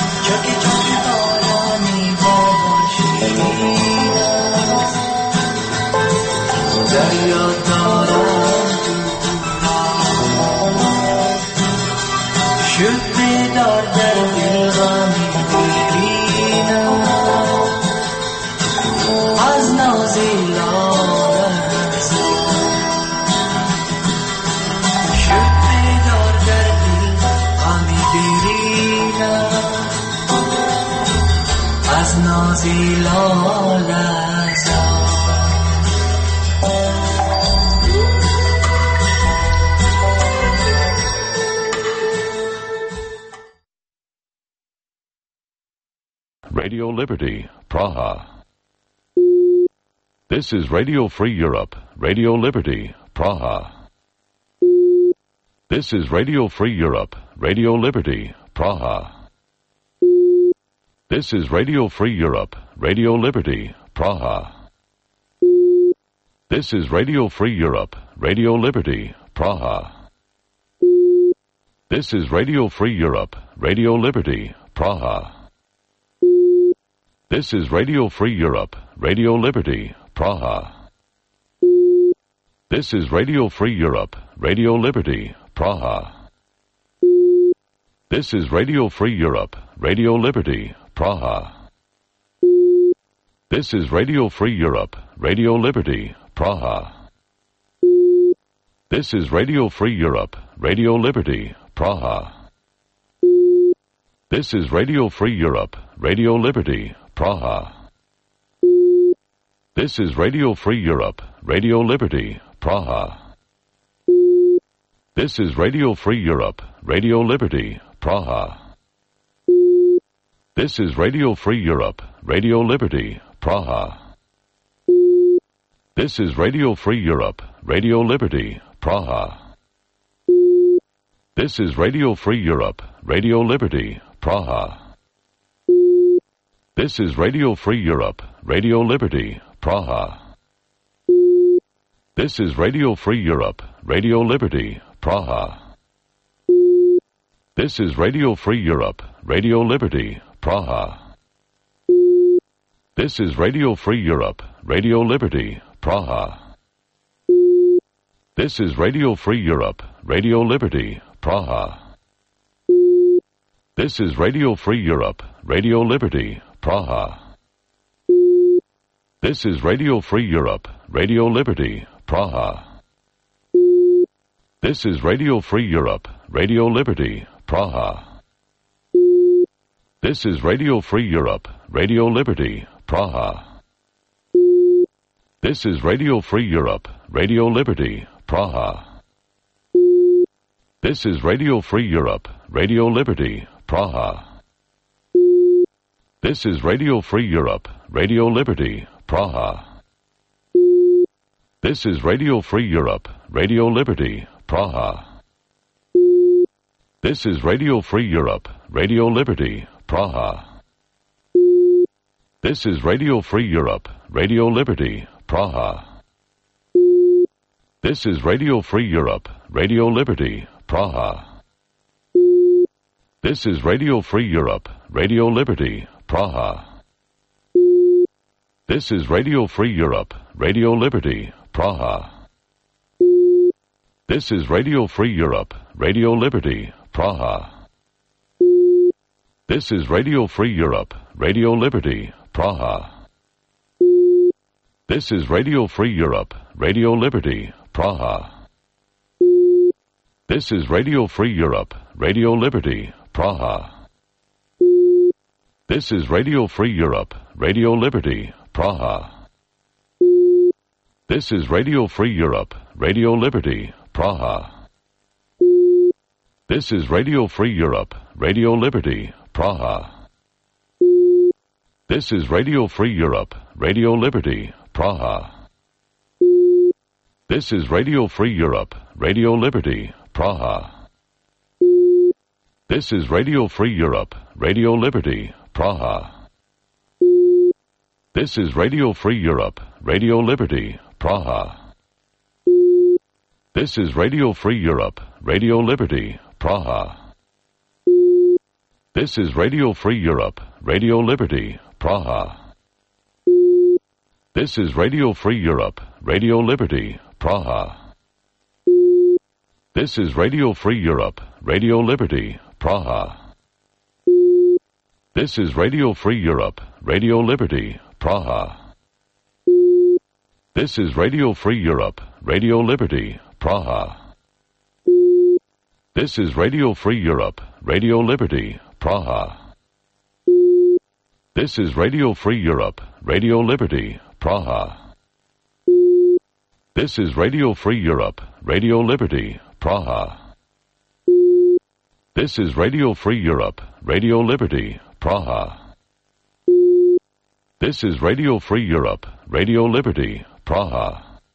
Radio Liberty, Praha. This is Radio Free Europe, Radio Liberty, Praha. This is Radio Free Europe, Radio Liberty, Praha. This is Radio Free Europe, Radio Liberty, Praha. This is Radio Free Europe, Radio Liberty, Praha. This is Radio Free Europe, Radio Liberty, Praha. This is Radio Free Europe, Radio Liberty, Praha. This is Radio Free Europe, Radio Liberty, Praha. This is Radio Free Europe, Radio Liberty, Praha. This is Radio Free Europe, Radio Liberty, Praha. This is Radio Free Europe, Radio Liberty, Praha. This is Radio Free Europe, Radio Liberty, Praha. This is Radio Free Europe, Radio Liberty, Praha. This is Radio Free Europe, Radio Liberty, Praha. This is Radio Free Europe, Radio Liberty, Praha. This is Radio Free Europe, Radio Liberty, Praha. This is Radio Free Europe, Radio Liberty, Praha. This is Radio Free Europe, Radio Liberty, Praha. This is Radio Free Europe, Radio Liberty, Praha. This is Radio Free Europe, Radio Liberty, Praha. This is Radio Free Europe, Radio Liberty, Praha. This is Radio Free Europe, Radio Liberty, Praha. This is Radio Free Europe, Radio Liberty, Praha. This is Radio Free Europe, Radio Liberty, Praha. This is Radio Free Europe, Radio Liberty, Praha. This is Radio Free Europe, Radio Liberty, Praha. This is Radio Free Europe, Radio Liberty, Praha. This is Radio Free Europe, Radio Liberty, Praha. This is Radio Free Europe, Radio Liberty, Praha. This is Radio Free Europe, Radio Liberty, Praha. This is Radio Free Europe, Radio Liberty, Praha. This is Radio Free Europe, Radio Liberty, Praha. This is Radio Free Europe, Radio Liberty, Praha. This is Radio Free Europe, Radio Liberty, Praha. This is Radio Free Europe, Radio Liberty, Praha. This is Radio Free Europe, Radio Liberty, Praha. This is Radio Free Europe, Radio Liberty, Praha. This is Radio Free Europe, Radio Liberty, Praha. This is Radio Free Europe, Radio Liberty, Praha. This is Radio Free Europe, Radio Liberty, Praha. This is Radio Free Europe, Radio Liberty, Praha. This is Radio Free Europe, Radio Liberty, Praha. This is Radio Free Europe, Radio Liberty, Praha. This is Radio Free Europe, Radio Liberty, Praha. This is Radio Free Europe, Radio Liberty, Praha. This is Radio Free Europe, Radio Liberty, Praha. This is Radio Free Europe, Radio Liberty, Praha. This is Radio Free Europe, Radio Liberty, Praha. This is Radio Free Europe, Radio Liberty, Praha. This is Radio Free Europe, Radio Liberty, Praha. This is Radio Free Europe, Radio Liberty, Praha. This is Radio Free Europe, Radio Liberty, Praha. This is Radio Free Europe, Radio Liberty, Praha. This is Radio Free Europe, Radio Liberty, Praha. This is Radio Free Europe, Radio Liberty, Praha. This is Radio Free Europe, Radio Liberty, Praha. This is Radio Free Europe, Radio Liberty, Praha.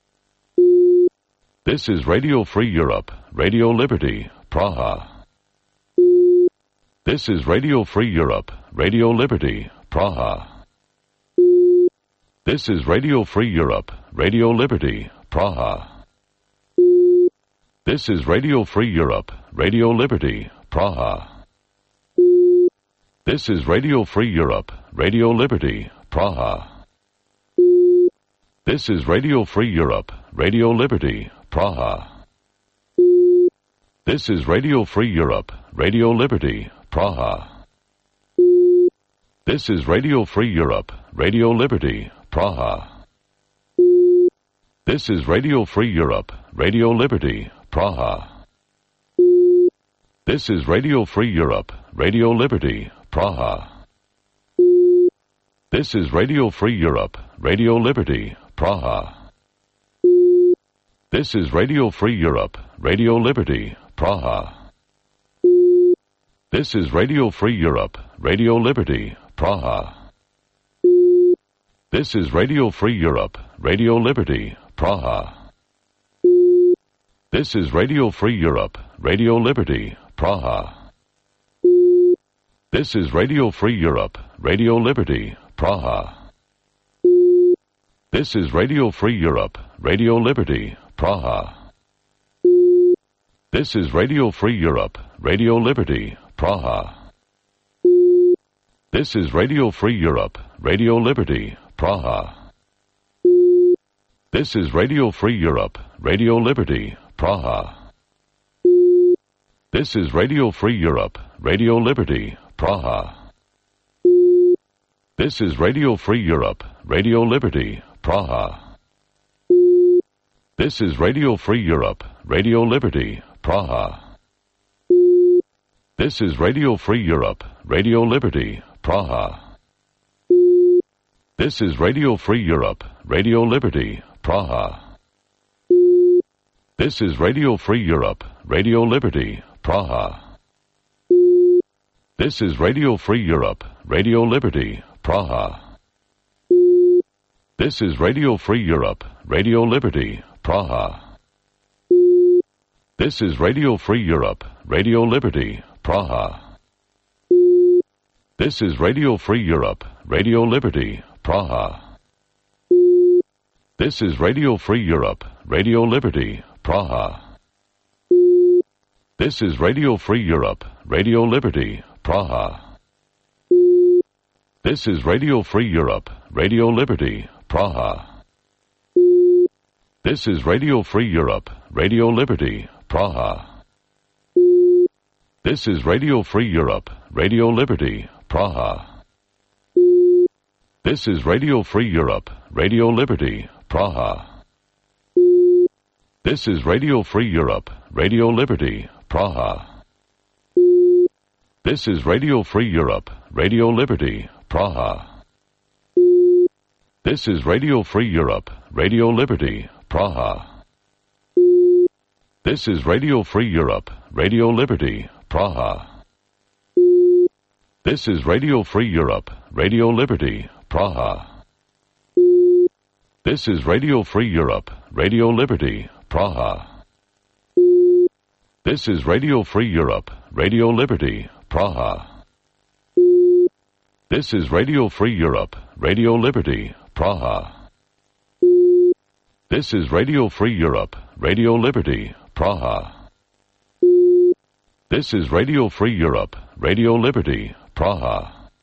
This is Radio Free Europe, Radio Liberty, Praha. This is Radio Free Europe, Radio Liberty, Praha. This is Radio Free Europe, Radio Liberty, Praha. This is Radio Free Europe, Radio Liberty, Praha. This is Radio Free Europe, Radio Liberty, Praha. This is Radio Free Europe, Radio Liberty, Praha. This is Radio Free Europe, Radio Liberty, Praha. This is Radio Free Europe, Radio Liberty, Praha. This is Radio Free Europe, Radio Liberty, Praha. This is Radio Free Europe, Radio Liberty, Praha. This is Radio Free Europe, Radio Liberty, Praha. This is Radio Free Europe, Radio Liberty, Praha. This is Radio Free Europe, Radio Liberty, Praha. This is Radio Free Europe, Radio Liberty, Praha. This is Radio Free Europe, Radio Liberty, Praha. This is Radio Free Europe, Radio Liberty, Praha. This is Radio Free Europe, Radio Liberty, Praha. This is Radio Free Europe, Radio Liberty, Praha. This is Radio Free Europe, Radio Liberty, Praha. This is Radio Free Europe, Radio Liberty, Praha. This is Radio Free Europe, Radio Liberty, Praha. This is Radio Free Europe, Radio Liberty, Praha. This is Radio Free Europe, Radio Liberty, Praha. This is Radio Free Europe, Radio Liberty, Praha. This is Radio Free Europe, Radio Liberty, Praha. This is Radio Free Europe, Radio Liberty, Praha. This is Radio Free Europe, Radio Liberty, Praha. This is Radio Free Europe, Radio Liberty, Praha. This is Radio Free Europe, Radio Liberty, Praha. This is Radio Free Europe, Radio Liberty, Praha. This is Radio Free Europe, Radio Liberty, Praha. This is Radio Free Europe, Radio Liberty, Praha. This is Radio Free Europe, Radio Liberty, Praha. This is Radio Free Europe, Radio Liberty, Praha. This is Radio Free Europe, Radio Liberty, Praha. This is Radio Free Europe, Radio Liberty, Praha. This is Radio Free Europe, Radio Liberty, Praha. This is Radio Free Europe, Radio Liberty, Praha. This is Radio Free Europe, Radio Liberty, Praha. This is Radio Free Europe, Radio Liberty, Praha. This is Radio Free Europe, Radio Liberty, Praha. This is Radio Free Europe, Radio Liberty, Praha. This is Radio Free Europe, Radio Liberty, Praha. This is Radio Free Europe, Radio Liberty, Praha. This is Radio Free Europe, Radio Liberty, Praha. This is Radio Free Europe, Radio Liberty, Praha.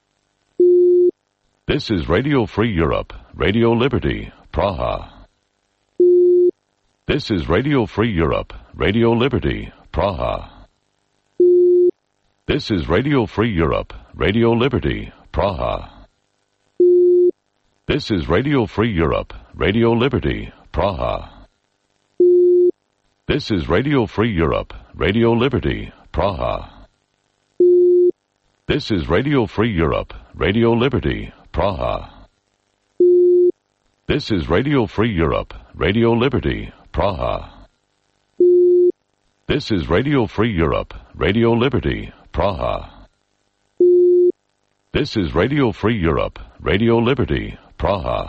This is Radio Free Europe, Radio Liberty, Praha. This is Radio Free Europe, Radio Liberty, Praha. This is Radio Free Europe, Radio Liberty, Praha. This is Radio Free Europe, Radio Liberty, Praha. This is Radio Free Europe, Radio Liberty, Praha. This is Radio Free Europe, Radio Liberty, Praha. This is Radio Free Europe, Radio Liberty, Praha. This is Radio Free Europe, Radio Liberty, Praha. This is Radio Free Europe, Radio Liberty, Praha.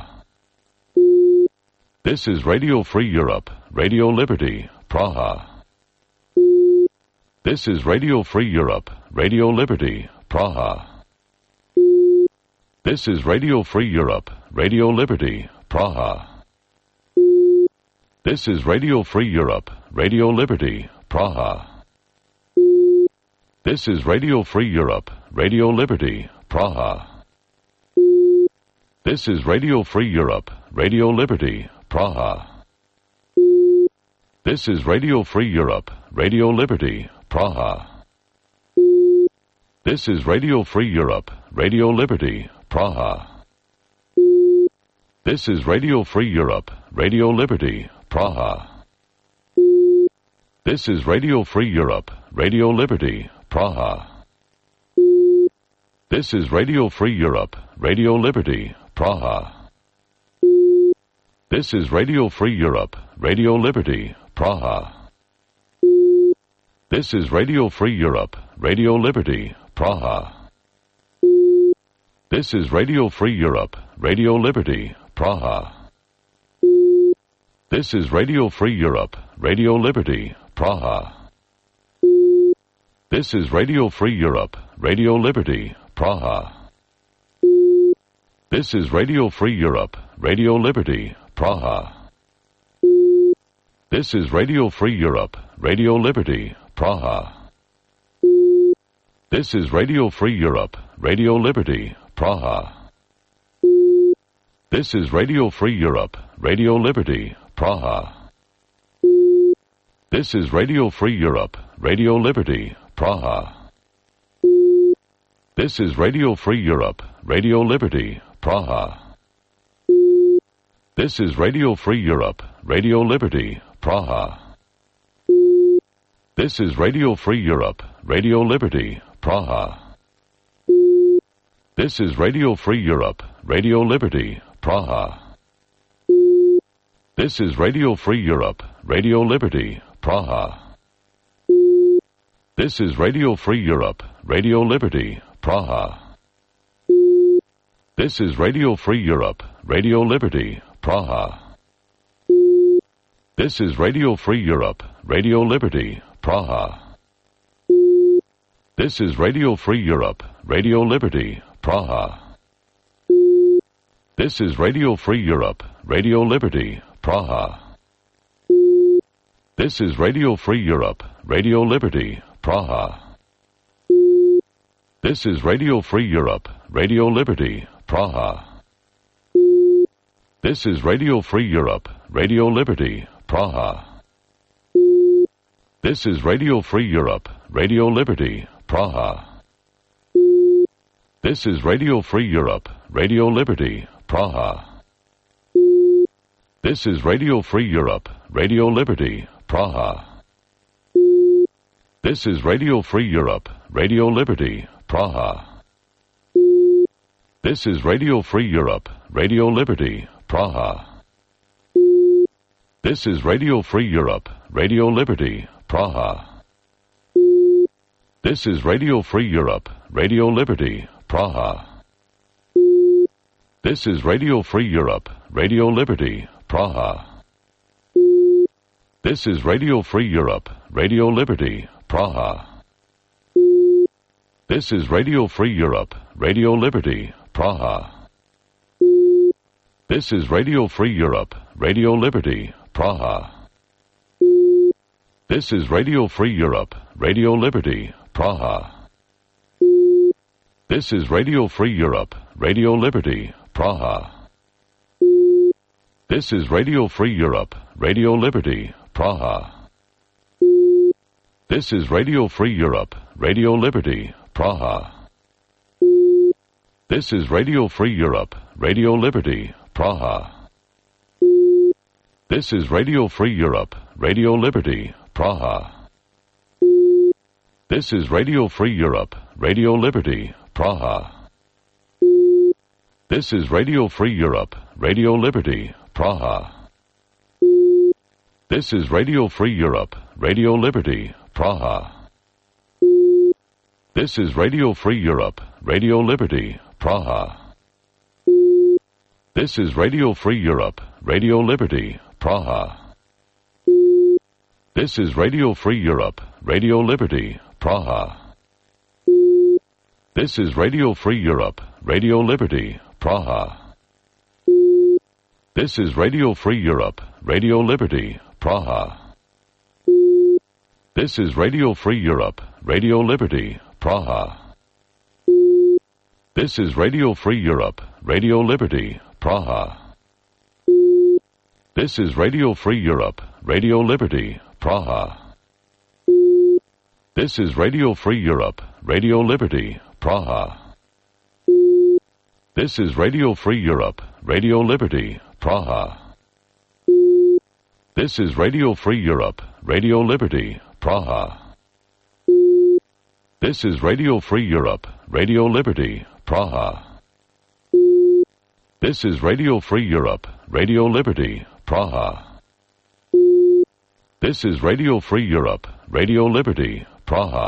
This is Radio Free Europe, Radio Liberty, Praha. This is Radio Free Europe, Radio Liberty, Praha. This is Radio Free Europe, Radio Liberty, Praha. This is Radio Free Europe, Radio Liberty, Praha. This is Radio Free Europe, Radio Liberty, Praha. This is Radio Free Europe, Radio Liberty, Praha. This is Radio Free Europe, Radio Liberty, Praha. This is Radio Free Europe, Radio Liberty, Praha. This is Radio Free Europe, Radio Liberty, Praha. This is Radio Free Europe, Radio Liberty, Praha. This is Radio Free Europe, Radio Liberty, Praha. This is Radio Free Europe, Radio Liberty, Praha. This is Radio Free Europe, Radio Liberty, Praha. This is Radio Free Europe, Radio Liberty, Praha. This is Radio Free Europe, Radio Liberty, Praha. This is Radio Free Europe, Radio Liberty, Praha. This is Radio Free Europe, Radio Liberty, Praha. This is Radio Free Europe, Radio Liberty, Praha. This is Radio Free Europe, Radio Liberty, Praha. This is Radio Free Europe, Radio Liberty, Praha. This is Radio Free Europe, Radio Liberty, Praha. This is Radio Free Europe, Radio Liberty, Praha. This is Radio Free Europe, Radio Liberty, Praha. This is Radio Free Europe, Radio Liberty, Praha. This is Radio Free Europe, Radio Liberty, Praha. This is Radio Free Europe, Radio Liberty, Praha. This is Radio Free Europe, Radio Liberty, Praha. This is Radio Free Europe, Radio Liberty, Praha. This is Radio Free Europe, Radio Liberty, Praha. This is Radio Free Europe, Radio Liberty, Praha. This is Radio Free Europe, Radio Liberty, Praha. This is Radio Free Europe, Radio Liberty, Praha. This is Radio Free Europe, Radio Liberty, Praha. This is Radio Free Europe, Radio Liberty, Praha. This is Radio Free Europe, Radio Liberty, Praha. This is Radio Free Europe, Radio Liberty, Praha. This is Radio Free Europe, Radio Liberty, Praha. This is Radio Free Europe, Radio Liberty, Praha. This is Radio Free Europe, Radio Liberty, Praha. This is Radio Free Europe, Radio Liberty, Praha. This is Radio Free Europe, Radio Liberty, Praha. This is Radio Free Europe, Radio Liberty, Praha. This is Radio Free Europe, Radio Liberty, Praha. This is Radio Free Europe, Radio Liberty, Praha. This is Radio Free Europe, Radio Liberty, Praha. This is Radio Free Europe, Radio Liberty, Praha. This is Radio Free Europe, Radio Liberty, Praha. This is Radio Free Europe, Radio Liberty, Praha. This is Radio Free Europe, Radio Liberty, Praha. This is Radio Free Europe, Radio Liberty, Praha. This is Radio Free Europe, Radio Liberty, Praha. This is Radio Free Europe, Radio Liberty, Praha. This is Radio Free Europe, Radio Liberty, Praha. This is Radio Free Europe, Radio Liberty, Praha. This is Radio Free Europe, Radio Liberty, Praha. This is Radio Free Europe, Radio Liberty, Praha. This is Radio Free Europe, Radio Liberty, Praha. This is Radio Free Europe, Radio Liberty, Praha. This is Radio Free Europe, Radio Liberty, Praha. This is Radio Free Europe, Radio Liberty, Praha. This is Radio Free Europe, Radio Liberty, Praha. This is Radio Free Europe, Radio Liberty, Praha. This is Radio Free Europe, Radio Liberty, Praha. This is Radio Free Europe, Radio Liberty, Praha. This is Radio Free Europe, Radio Liberty, Praha. This is Radio Free Europe, Radio Liberty, Praha. This is Radio Free Europe, Radio Liberty, Praha. This is Radio Free Europe, Radio Liberty, Praha.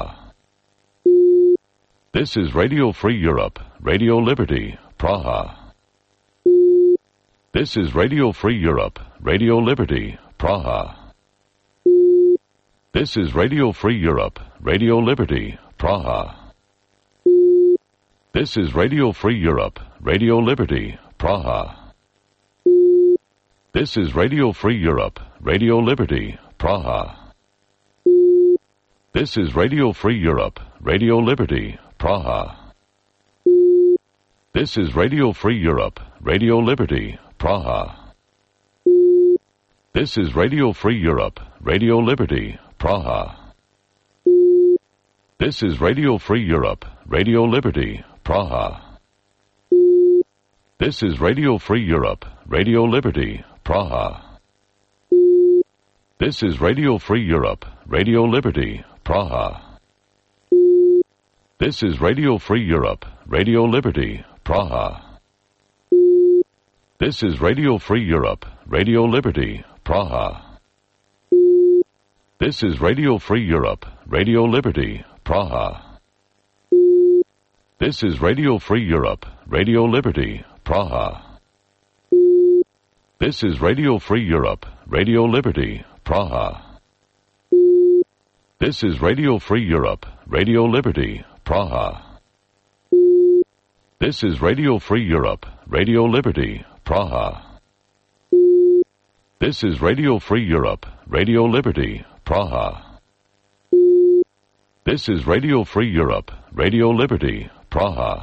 This is Radio Free Europe, Radio Liberty, Praha. This is Radio Free Europe, Radio Liberty, Praha. This is Radio Free Europe, Radio Liberty, Praha. This is Radio Free Europe, Radio Liberty, Praha. This is Radio Free Europe, Radio Liberty, Praha. This is Radio Free Europe, Radio Liberty, Praha. This is Radio Free Europe, Radio Liberty, Praha. This is Radio Free Europe, Radio Liberty, Praha. This is Radio Free Europe, Radio Liberty, Praha. This is Radio Free Europe, Radio Liberty, Praha. This is Radio Free Europe, Radio Liberty, Praha. This is Radio Free Europe, Radio Liberty, Praha. This is Radio Free Europe, Radio Liberty, Praha. This is Radio Free Europe, Radio Liberty, Praha. This is Radio Free Europe, Radio Liberty, Praha. This is Radio Free Europe, Radio Liberty, Praha. This is Radio Free Europe, Radio Liberty, Praha. This is Radio Free Europe, Radio Liberty, Praha. This is Radio Free Europe, Radio Liberty, Praha. This is Radio Free Europe, Radio Liberty, Praha.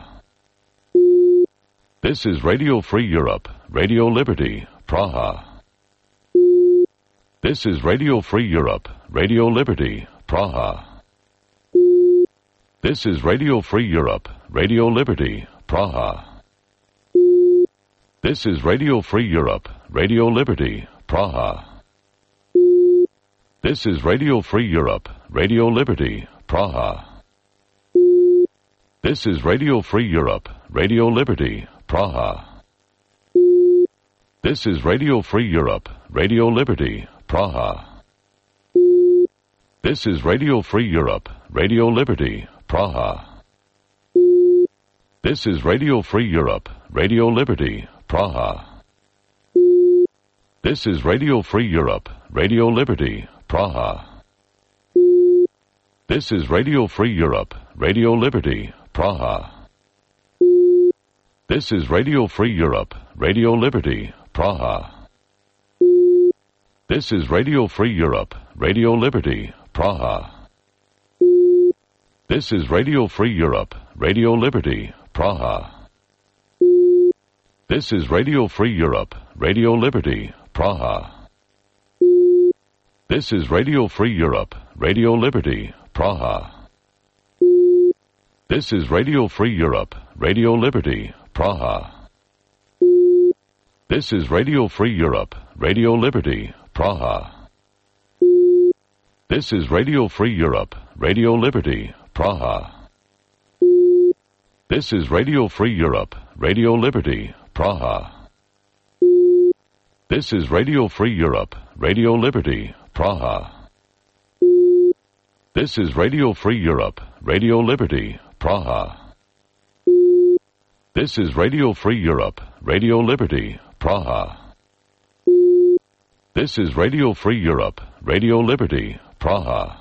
This is Radio Free Europe, Radio Liberty, Praha. This is Radio Free Europe, Radio Liberty, Praha. This is Radio Free Europe, Radio Liberty, Praha. This is Radio Free Europe, Radio Liberty, Praha. This is Radio Free Europe, Radio Liberty, Praha. This is Radio Free Europe, Radio Liberty, Praha. This is Radio Free Europe, Radio Liberty, Praha. This is Radio Free Europe, Radio Liberty, Praha. This is Radio Free Europe, Radio Liberty, Praha. This is Radio Free Europe, Radio Liberty, Praha. This is Radio Free Europe, Radio Liberty, Praha. This is Radio Free Europe, Radio Liberty, Praha. This is Radio Free Europe, Radio Liberty, Praha. This is Radio Free Europe, Radio Liberty, Praha. This is Radio Free Europe, Radio Liberty, Praha. This is Radio Free Europe, Radio Liberty, Praha. This is Radio Free Europe, Radio Liberty, Praha. This is Radio Free Europe, Radio Liberty, Praha. This is Radio Free Europe, Radio Liberty, Praha. This is Radio Free Europe, Radio Liberty, Praha. This is Radio Free Europe, Radio Liberty, Praha. This is Radio Free Europe, Radio Liberty, Praha. This is Radio Free Europe, Radio Liberty, Praha. This is Radio Free Europe, Radio Liberty, Praha.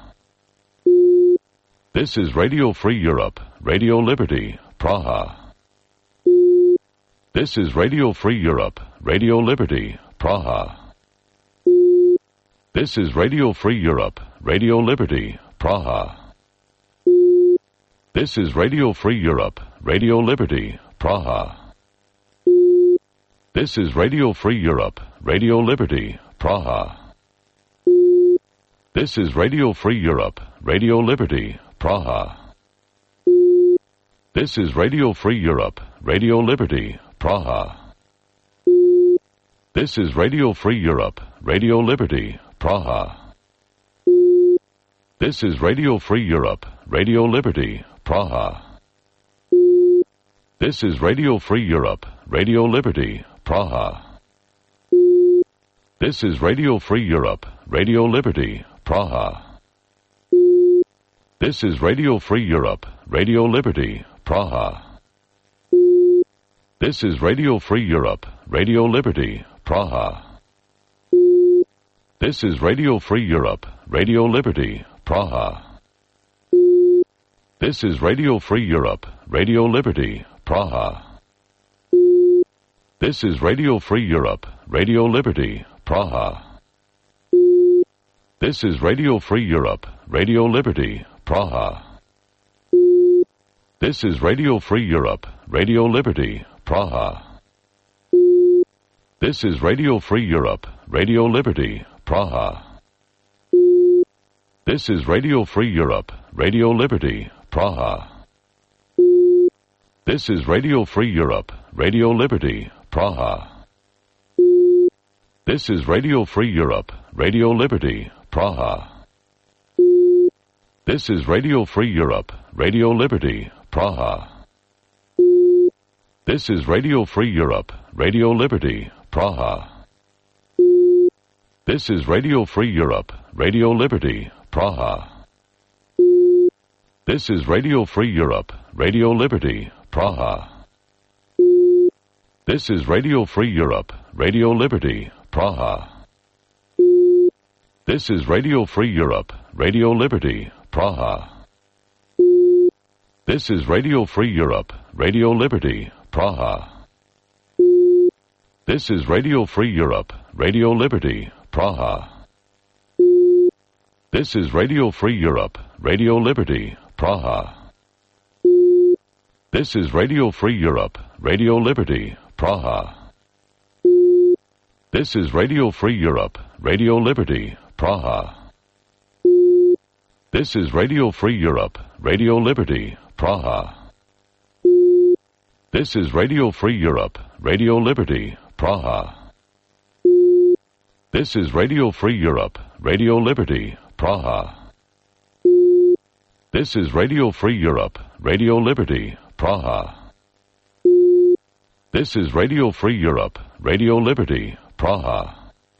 This is Radio Free Europe, Radio Liberty, Praha. This is Radio Free Europe, Radio Liberty, Praha. This is Radio Free Europe, Radio Liberty, Praha. This is Radio Free Europe, Radio Liberty, Praha. This is Radio Free Europe, Radio Liberty, Praha. This is Radio Free Europe, Radio Liberty, Praha. This is Radio Free Europe, Radio Liberty, Praha. This is Radio Free Europe, Radio Liberty, Praha. This is Radio Free Europe, Radio Liberty, Praha. This is Radio Free Europe, Radio Liberty, Praha. This is Radio Free Europe, Radio Liberty, Praha. This is Radio Free Europe, Radio Liberty, Praha. This is Radio Free Europe, Radio Liberty, Praha. This is Radio Free Europe, Radio Liberty, Praha. This is Radio Free Europe, Radio Liberty, Praha. This is Radio Free Europe, Radio Liberty, Praha. This is Radio Free Europe, Radio Liberty, Praha. This is Radio Free Europe, Radio Liberty, Praha. This is Radio Free Europe, Radio Liberty, Praha. This is Radio Free Europe, Radio Liberty, Praha. This is Radio Free Europe, Radio Liberty, Praha. This is Radio Free Europe, Radio Liberty, Praha. This is Radio Free Europe, Radio Liberty, Praha. This is Radio Free Europe, Radio Liberty, Praha. This is Radio Free Europe, Radio Liberty, Praha. This is Radio Free Europe, Radio Liberty, Praha. This is Radio Free Europe, Radio Liberty, Praha. This is Radio Free Europe, Radio Liberty, Praha. This is Radio Free Europe, Radio Liberty, Praha. This is Radio Free Europe, Radio Liberty, Praha. This is Radio Free Europe, Radio Liberty, Praha. This is Radio Free Europe, Radio Liberty, Praha. This is Radio Free Europe, Radio Liberty, Praha. This is Radio Free Europe, Radio Liberty, Praha. This is Radio Free Europe, Radio Liberty, Praha. This is Radio Free Europe, Radio Liberty, Praha. This is Radio Free Europe, Radio Liberty, Praha. This is Radio Free Europe, Radio Liberty, Praha.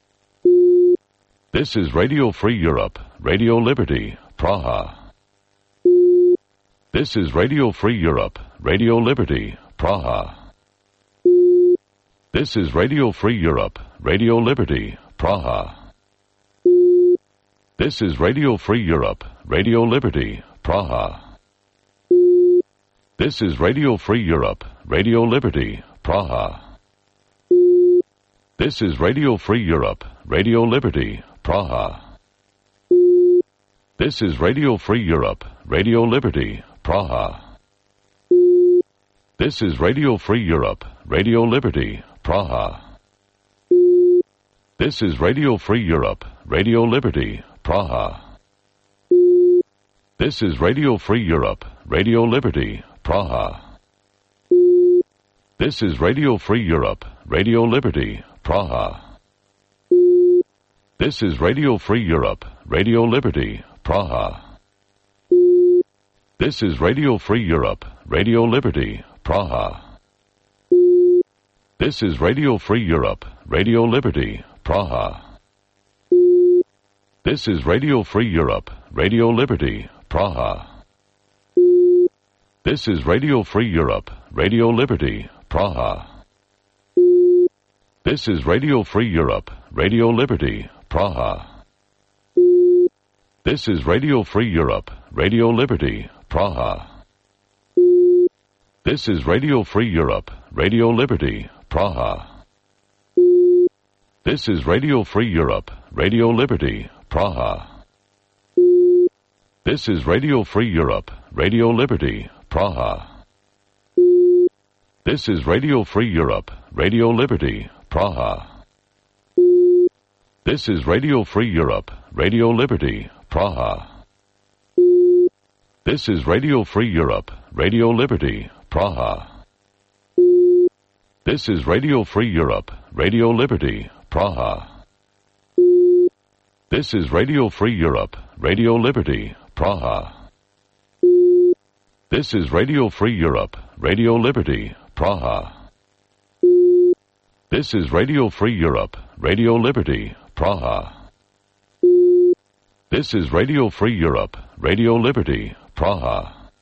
This is Radio Free Europe, Radio Liberty, Praha. This is Radio Free Europe, Radio Liberty, Praha. This is Radio Free Europe, Radio Liberty, Praha. This is Radio Free Europe, Radio Liberty, Praha. This is Radio Free Europe, Radio Liberty, Praha. This is Radio Free Europe, Radio Liberty, Praha. This is Radio Free Europe, Radio Liberty, Praha. This is Radio Free Europe, Radio Liberty, Praha. This is Radio Free Europe, Radio Liberty, Praha. This is Radio Free Europe, Radio Liberty, Praha. This is Radio Free Europe, Radio Liberty, Praha. This is Radio Free Europe, Radio Liberty, Praha. This is Radio Free Europe, Radio Liberty, Praha. This is Radio Free Europe, Radio Liberty, Praha. This is Radio Free Europe, Radio Liberty, Praha. This is Radio Free Europe, Radio Liberty, Praha. This is Radio Free Europe, Radio Liberty, Praha. This is Radio Free Europe, Radio Liberty, Praha. This is Radio Free Europe, Radio Liberty, Praha. This is Radio Free Europe, Radio Liberty, Praha. This is Radio Free Europe, Radio Liberty, Praha. This is Radio Free Europe, Radio Liberty, Praha. This is Radio Free Europe, Radio Liberty, Praha. This is Radio Free Europe, Radio Liberty, Praha. This is Radio Free Europe, Radio Liberty, Praha. This is Radio Free Europe, Radio Liberty, Praha. This is Radio Free Europe, Radio Liberty, Praha. This is Radio Free Europe, Radio Liberty, Praha. This is Radio Free Europe, Radio Liberty, Praha.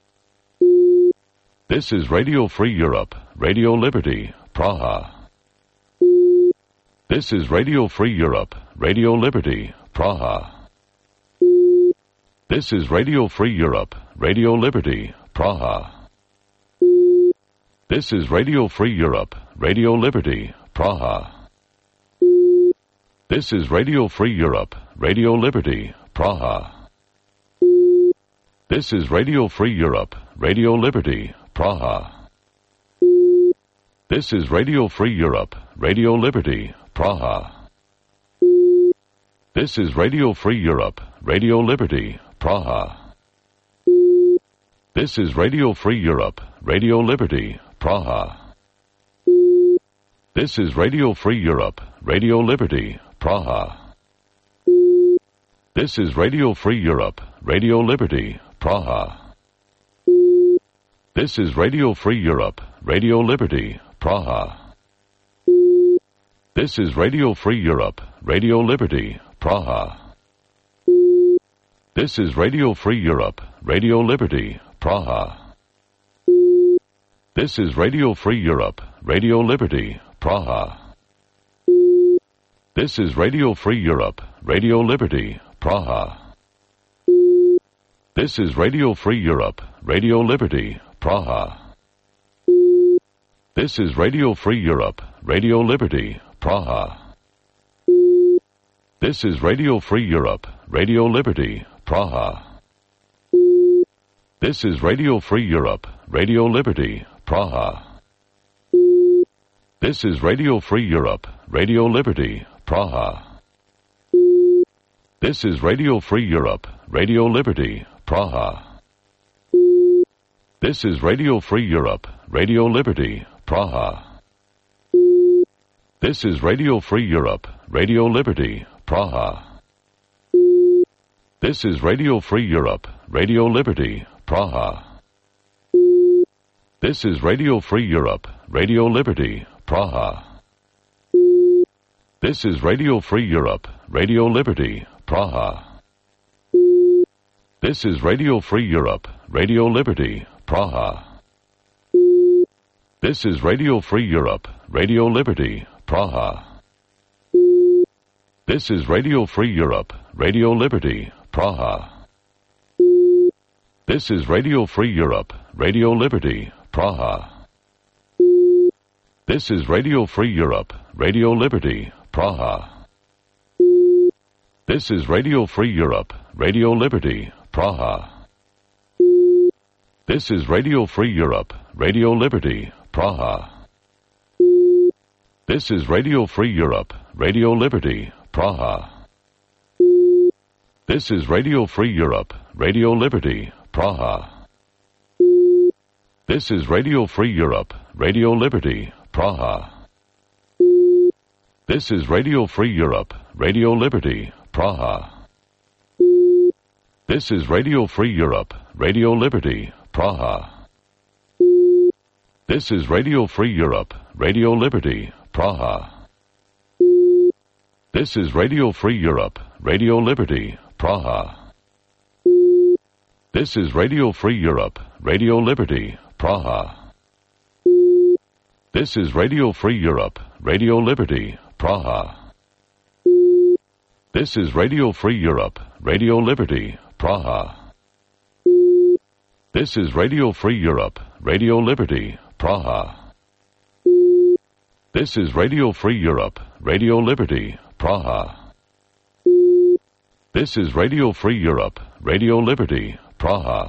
This is Radio Free Europe, Radio Liberty, Praha. This is Radio Free Europe, Radio Liberty, Praha. This is Radio Free Europe, Radio Liberty, Praha. This is Radio Free Europe, Radio Liberty, Praha. This is Radio Free Europe, Radio Liberty, Praha. This is Radio Free Europe, Radio Liberty, Praha. This is Radio Free Europe, Radio Liberty, Praha. This is Radio Free Europe, Radio Liberty, Praha. This is Radio Free Europe, Radio Liberty, Praha. This is Radio Free Europe, Radio Liberty, Praha. This is Radio Free Europe, Radio Liberty, Praha. This is Radio Free Europe, Radio Liberty, Praha. This is Radio Free Europe, Radio Liberty, Praha. This is Radio Free Europe, Radio Liberty, Praha. This is Radio Free Europe, Radio Liberty, Praha. This is Radio Free Europe, Radio Liberty, Praha. This is Radio Free Europe, Radio Liberty, Praha. This is Radio Free Europe, Radio Liberty, Praha. This is Radio Free Europe, Radio Liberty, Praha. This is Radio Free Europe, Radio Liberty, Praha. This is Radio Free Europe, Radio Liberty, Praha. This is Radio Free Europe, Radio Liberty, Praha. This is Radio Free Europe, Radio Liberty, Praha. This is Radio Free Europe, Radio Liberty, Praha. This is Radio Free Europe, Radio Liberty, Praha. This is Radio Free Europe, Radio Liberty, Praha. This is Radio Free Europe, Radio Liberty, Praha. This is Radio Free Europe, Radio Liberty, Praha. This is Radio Free Europe, Radio Liberty, Praha. This is Radio Free Europe, Radio Liberty, Praha. This is Radio Free Europe, Radio Liberty, Praha. This is Radio Free Europe, Radio Liberty, Praha. This is Radio Free Europe, Radio Liberty, Praha. This is Radio Free Europe, Radio Liberty, Praha. This is Radio Free Europe, Radio Liberty, Praha. This is Radio Free Europe, Radio Liberty, Praha. This is Radio Free Europe, Radio Liberty, Praha. This is Radio Free Europe, Radio Liberty, Praha. This is Radio Free Europe, Radio Liberty, Praha. This is Radio Free Europe, Radio Liberty, Praha. This is Radio Free Europe, Radio Liberty, Praha. This is Radio Free Europe, Radio Liberty, Praha. This is Radio Free Europe, Radio Liberty, Praha. This is Radio Free Europe, Radio Liberty, Praha. This is Radio Free Europe, Radio Liberty, Praha. This is Radio Free Europe, Radio Liberty, Praha. This is Radio Free Europe, Radio Liberty, Praha.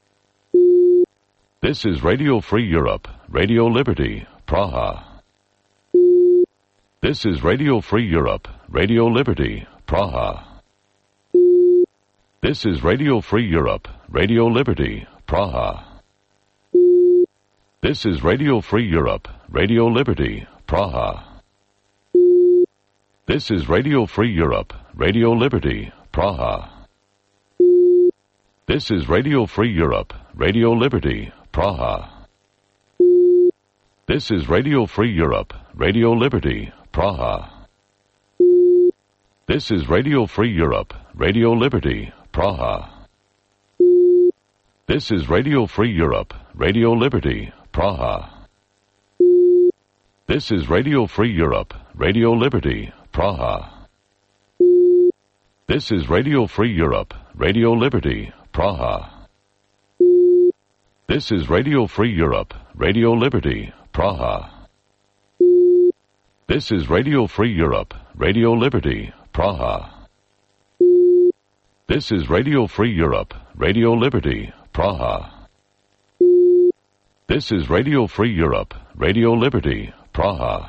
This is Radio Free Europe, Radio Liberty, Praha. This is Radio Free Europe, Radio Liberty, Praha. This is Radio Free Europe, Radio Liberty, Praha. This is Radio Free Europe, Radio Liberty, Praha. This is Radio Free Europe, Radio Liberty, Praha. This is Radio Free Europe, Radio Liberty, Praha. This is Radio Free Europe, Radio Liberty, Praha. This is Radio Free Europe, Radio Liberty, Praha. This is Radio Free Europe, Radio Liberty, Praha. This is Radio Free Europe, Radio Liberty, Praha. This is Radio Free Europe, Radio Liberty, Praha. This is Radio Free Europe, Radio Liberty, Praha. This is Radio Free Europe, Radio Liberty, Praha. This is Radio Free Europe, Radio Liberty, Praha. This is Radio Free Europe, Radio Liberty, Praha.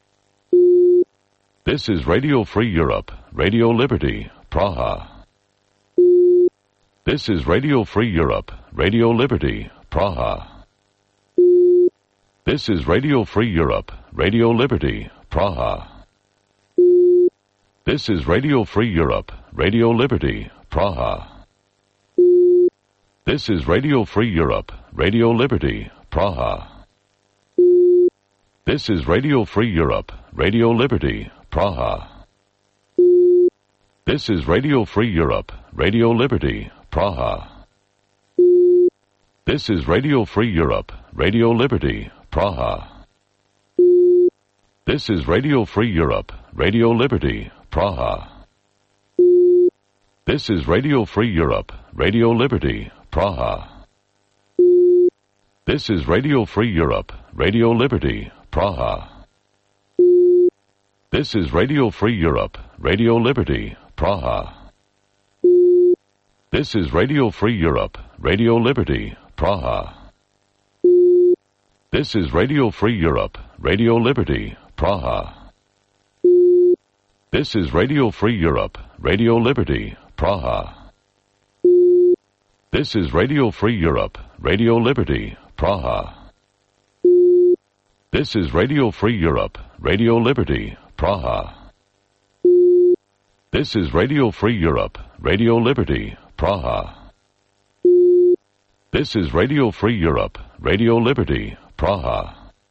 This is Radio Free Europe, Radio Liberty, Praha. This is Radio Free Europe, Radio Liberty, Praha. This is Radio Free Europe, Radio Liberty, Praha. This is Radio Free Europe, Radio Liberty, Praha. This is Radio Free Europe, Radio Liberty, Praha. This is Radio Free Europe, Radio Liberty, Praha. This is Radio Free Europe, Radio Liberty, Praha. This is Radio Free Europe, Radio Liberty, Praha. This is Radio Free Europe, Radio Liberty, Praha. This is Radio Free Europe, Radio Liberty, Praha. This is Radio Free Europe, Radio Liberty, Praha. This is Radio Free Europe, Radio Liberty, Praha. This is Radio Free Europe, Radio Liberty, Praha. This is Radio Free Europe, Radio Liberty, Praha. This is Radio Free Europe, Radio Liberty, Praha. This is Radio Free Europe, Radio Liberty, Praha. This is Radio Free Europe, Radio Liberty, Praha. This is Radio Free Europe, Radio Liberty, Praha. This is Radio Free Europe, Radio Liberty, Praha.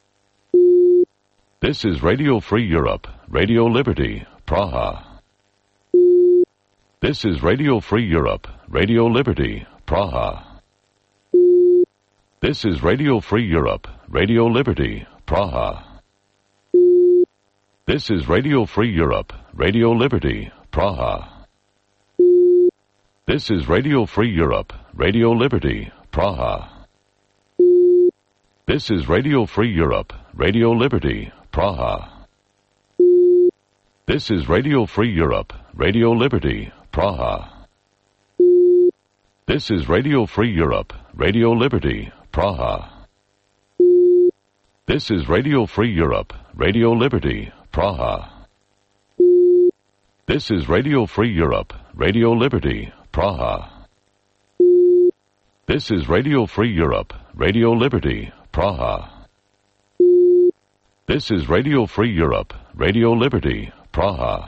This is Radio Free Europe, Radio Liberty, Praha. This is Radio Free Europe, Radio Liberty, Praha. This is Radio Free Europe, Radio Liberty, Praha. This is Radio Free Europe, Radio Liberty, Praha. This is Radio Free Europe, Radio Liberty, Praha. This is Radio Free Europe, Radio Liberty, Praha. This is Radio Free Europe, Radio Liberty, Praha. This is Radio Free Europe, Radio Liberty, Praha. This is Radio Free Europe, Radio Liberty, Praha. This is Radio Free Europe, Radio Liberty, Praha. This is Radio Free Europe, Radio Liberty, Praha. This is Radio Free Europe, Radio Liberty, Praha.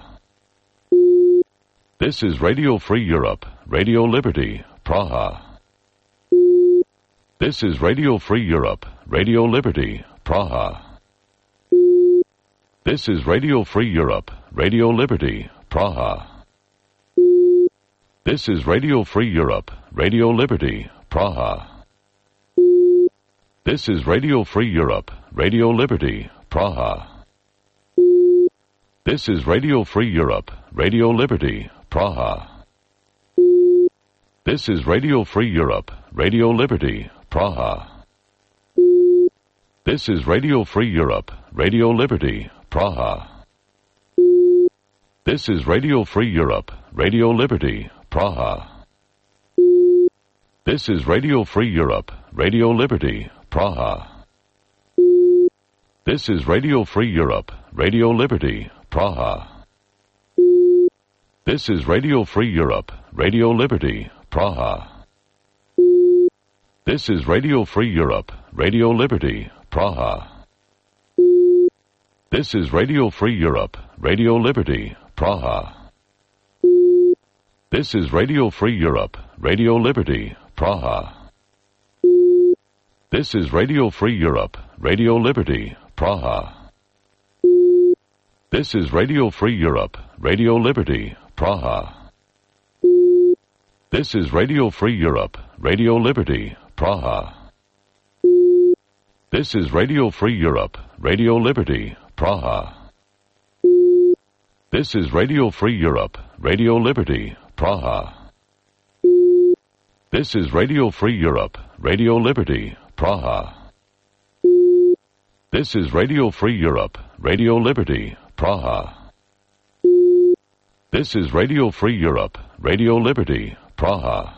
This is Radio Free Europe, Radio Liberty, Praha. This is Radio Free Europe, Radio Liberty, Praha. This is Radio Free Europe, Radio Liberty, Praha. This is Radio Free Europe, Radio Liberty, Praha. This is Radio Free Europe, Radio Liberty, Praha. This is Radio Free Europe, Radio Liberty, Praha. This is Radio Free Europe, Radio Liberty, Praha. This is Radio Free Europe, Radio Liberty, Praha. This is Radio Free Europe, Radio Liberty, Praha. This is Radio Free Europe, Radio Liberty, Praha. This is Radio Free Europe, Radio Liberty, Praha. This is Radio Free Europe, Radio Liberty, Praha. This is Radio Free Europe, Radio Liberty, Praha. This is Radio Free Europe, Radio Liberty, Praha. This is Radio Free Europe, Radio Liberty, Praha. This is Radio Free Europe, Radio Liberty, Praha. This is Radio Free Europe, Radio Liberty, Praha. This is Radio Free Europe, Radio Liberty, Praha. This is Radio Free Europe, Radio Liberty, Praha. This is Radio Free Europe, Radio Liberty, Praha. This is Radio Free Europe, Radio Liberty, Praha. This is Radio Free Europe, Radio Liberty, Praha. This is Radio Free Europe, Radio Liberty, Praha.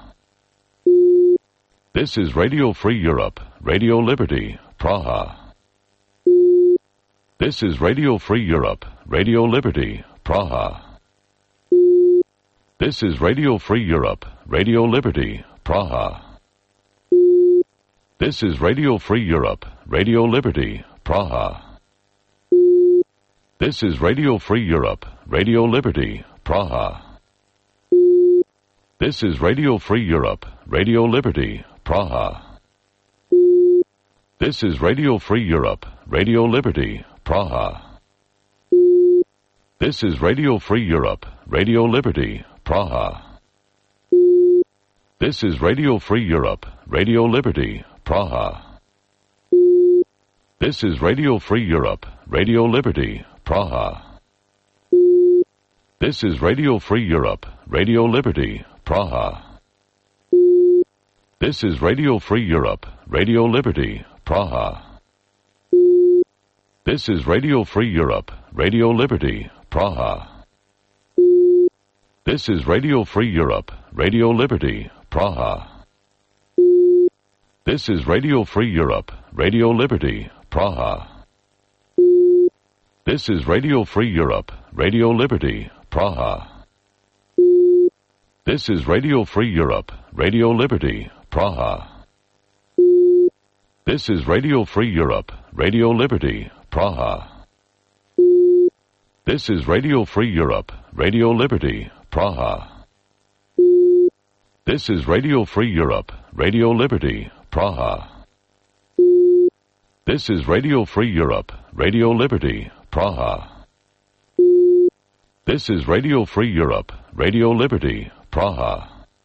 This is Radio Free Europe, Radio Liberty, Praha. This is Radio Free Europe, Radio Liberty, Praha. This is Radio Free Europe, Radio Liberty, Praha. This is Radio Free Europe, Radio Liberty, Praha. This is Radio Free Europe, Radio Liberty, Praha. This is Radio Free Europe, Radio Liberty, Praha. This is Radio Free Europe, Radio Liberty, Praha. This is Radio Free Europe, Radio Liberty, Praha. This is Radio Free Europe, Radio Liberty, Praha. This is Radio Free Europe, Radio Liberty, Praha. This is Radio Free Europe, Radio Liberty, Praha. This is Radio Free Europe, Radio Liberty, Praha. This is Radio Free Europe, Radio Liberty, Praha. This is Radio Free Europe, Radio Liberty, Praha. This is Radio Free Europe, Radio Liberty, Praha. This is Radio Free Europe, Radio Liberty, Praha. This is Radio Free Europe, Radio Liberty, Praha. This is Radio Free Europe, Radio Liberty, Praha. This is Radio Free Europe, Radio Liberty, Praha. This is Radio Free Europe, Radio Liberty, Praha. This is Radio Free Europe, Radio Liberty, Praha. This is Radio Free Europe, Radio Liberty, Praha.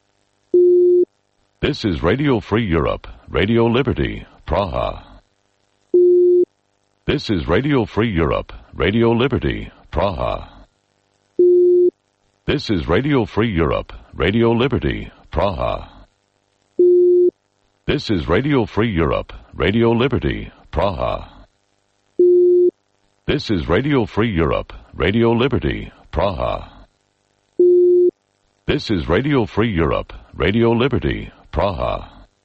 This is Radio Free Europe, Radio Liberty, Praha. This is Radio Free Europe, Radio Liberty, Praha. This is Radio Free Europe, Radio Liberty, Praha. This is Radio Free Europe, Radio Liberty, Praha. This is Radio Free Europe, Radio Liberty, Praha. This is Radio Free Europe, Radio Liberty, Praha.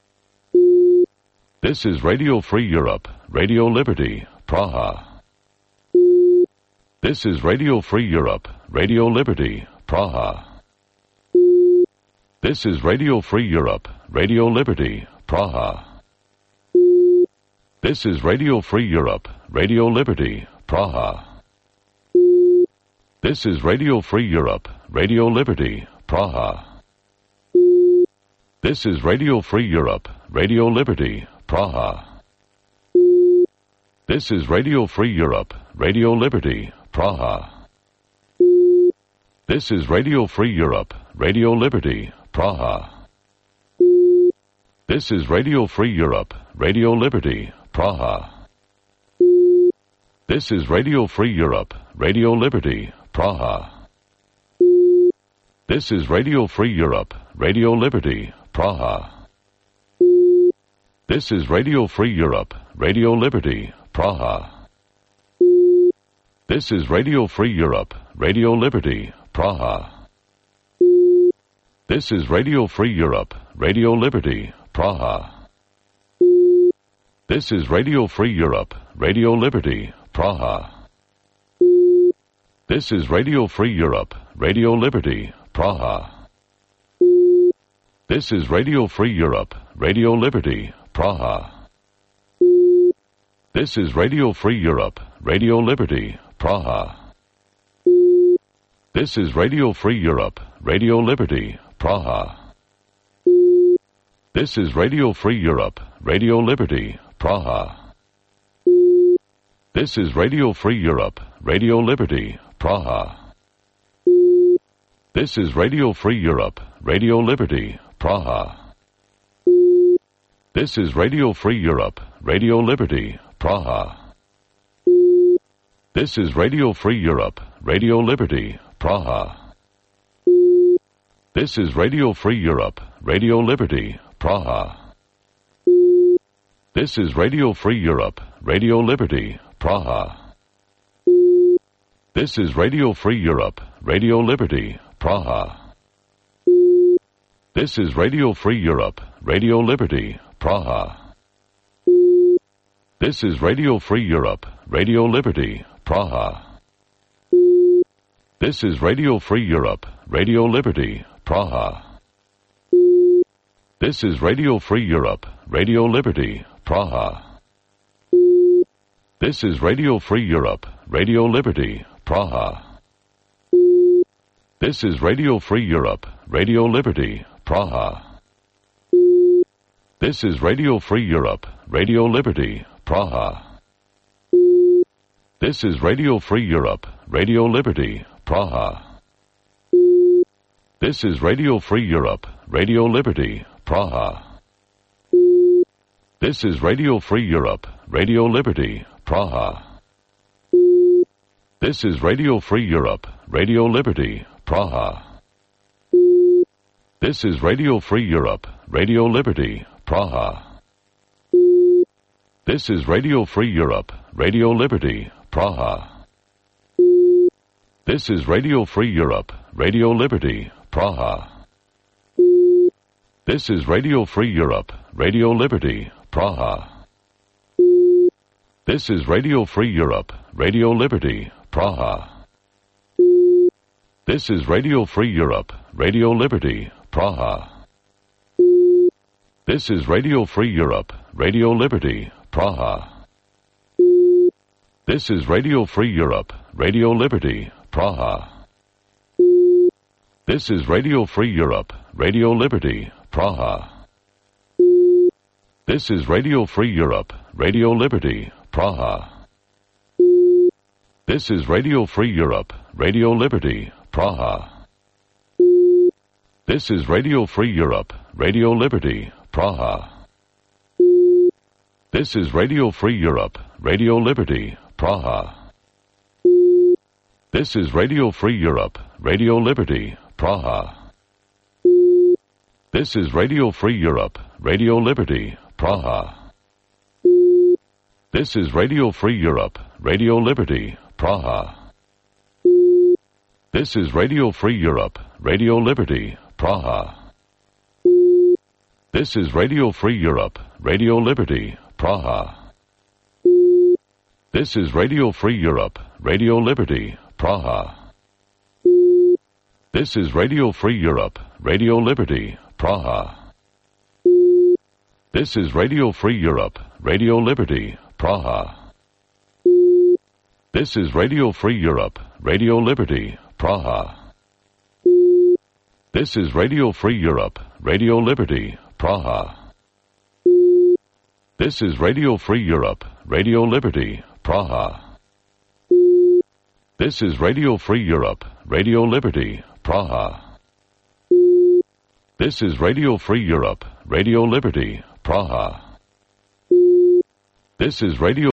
This is Radio Free Europe, Radio Liberty, Praha. This is Radio Free Europe, Radio Liberty, Praha. This is Radio Free Europe, Radio Liberty, Praha. This is Radio Free Europe, Radio Liberty, Praha. This is Radio Free Europe, Radio Liberty, Praha. This is Radio Free Europe, Radio Liberty, Praha. This is Radio Free Europe, Radio Liberty, Praha. This is Radio Free Europe, Radio Liberty, Praha. This is Radio Free Europe, Radio Liberty, Praha. This is Radio Free Europe, Radio Liberty, Praha. This is Radio Free Europe, Radio Liberty, Praha. This is Radio Free Europe, Radio Liberty, Praha. This is Radio Free Europe, Radio Liberty, Praha. This is Radio Free Europe, Radio Liberty, Praha. This is Radio Free Europe, Radio Liberty, Praha. This is Radio Free Europe, Radio Liberty, Praha. This is Radio Free Europe, Radio Liberty, Praha. This is Radio Free Europe, Radio Liberty, Praha. This is Radio Free Europe, Radio Liberty, Praha. This is Radio Free Europe, Radio Liberty, Praha. This is Radio Free Europe, Radio Liberty, Praha. This is Radio Free Europe, Radio Liberty, Praha. This is Radio Free Europe, Radio Liberty, Praha. This is Radio Free Europe, Radio Liberty, Praha. This is Radio Free Europe, Radio Liberty, Praha. This is Radio Free Europe, Radio Liberty, Praha. This is Radio Free Europe, Radio Liberty, Praha. This is Radio Free Europe, Radio Liberty, Praha. This is Radio Free Europe, Radio Liberty, Praha. This is Radio Free Europe, Radio Liberty, Praha. This is Radio Free Europe, Radio Liberty, Praha. This is Radio Free Europe, Radio Liberty, Praha. This is Radio Free Europe, Radio Liberty, Praha. This is Radio Free Europe, Radio Liberty, Praha. This is Radio Free Europe, Radio Liberty, Praha. This is Radio Free Europe, Radio Liberty, Praha. This is Radio Free Europe, Radio Liberty, Praha. This is Radio Free Europe, Radio Liberty, Praha. This is Radio Free Europe, Radio Liberty, Praha. This is Radio Free Europe, Radio Liberty, Praha. This is Radio Free Europe, Radio Liberty, Praha. This is Radio Free Europe, Radio Liberty, Praha. This is Radio Free Europe, Radio Liberty, Praha. This is Radio Free Europe, Radio Liberty, Praha. This is Radio Free Europe, Radio Liberty, Praha. This is Radio Free Europe, Radio Liberty, Praha. This is Radio Free Europe, Radio Liberty, Praha. This is Radio Free Europe, Radio Liberty, Praha. This is Radio Free Europe, Radio Liberty, Praha. This is Radio Free Europe, Radio Liberty, Praha. This is Radio Free Europe, Radio Liberty, Praha. This is Radio Free Europe, Radio Liberty, Praha. This is Radio Free Europe, Radio Liberty, Praha. This is Radio Free Europe, Radio Liberty, Praha. This is Radio Free Europe, Radio Liberty, Praha. This is Radio Free Europe, Radio Liberty, Praha. This is Radio Free Europe, Radio Liberty, Praha. This is Radio Free Europe, Radio Liberty, Praha. This is Radio Free Europe, Radio Liberty, Praha. This is Radio Free Europe, Radio Liberty, Praha. This is Radio Free Europe, Radio Liberty, Praha. This is Radio Free Europe, Radio Liberty, Praha. This is Radio Free Europe, Radio Liberty, Praha. This is Radio Free Europe, Radio Liberty, Praha. This is Radio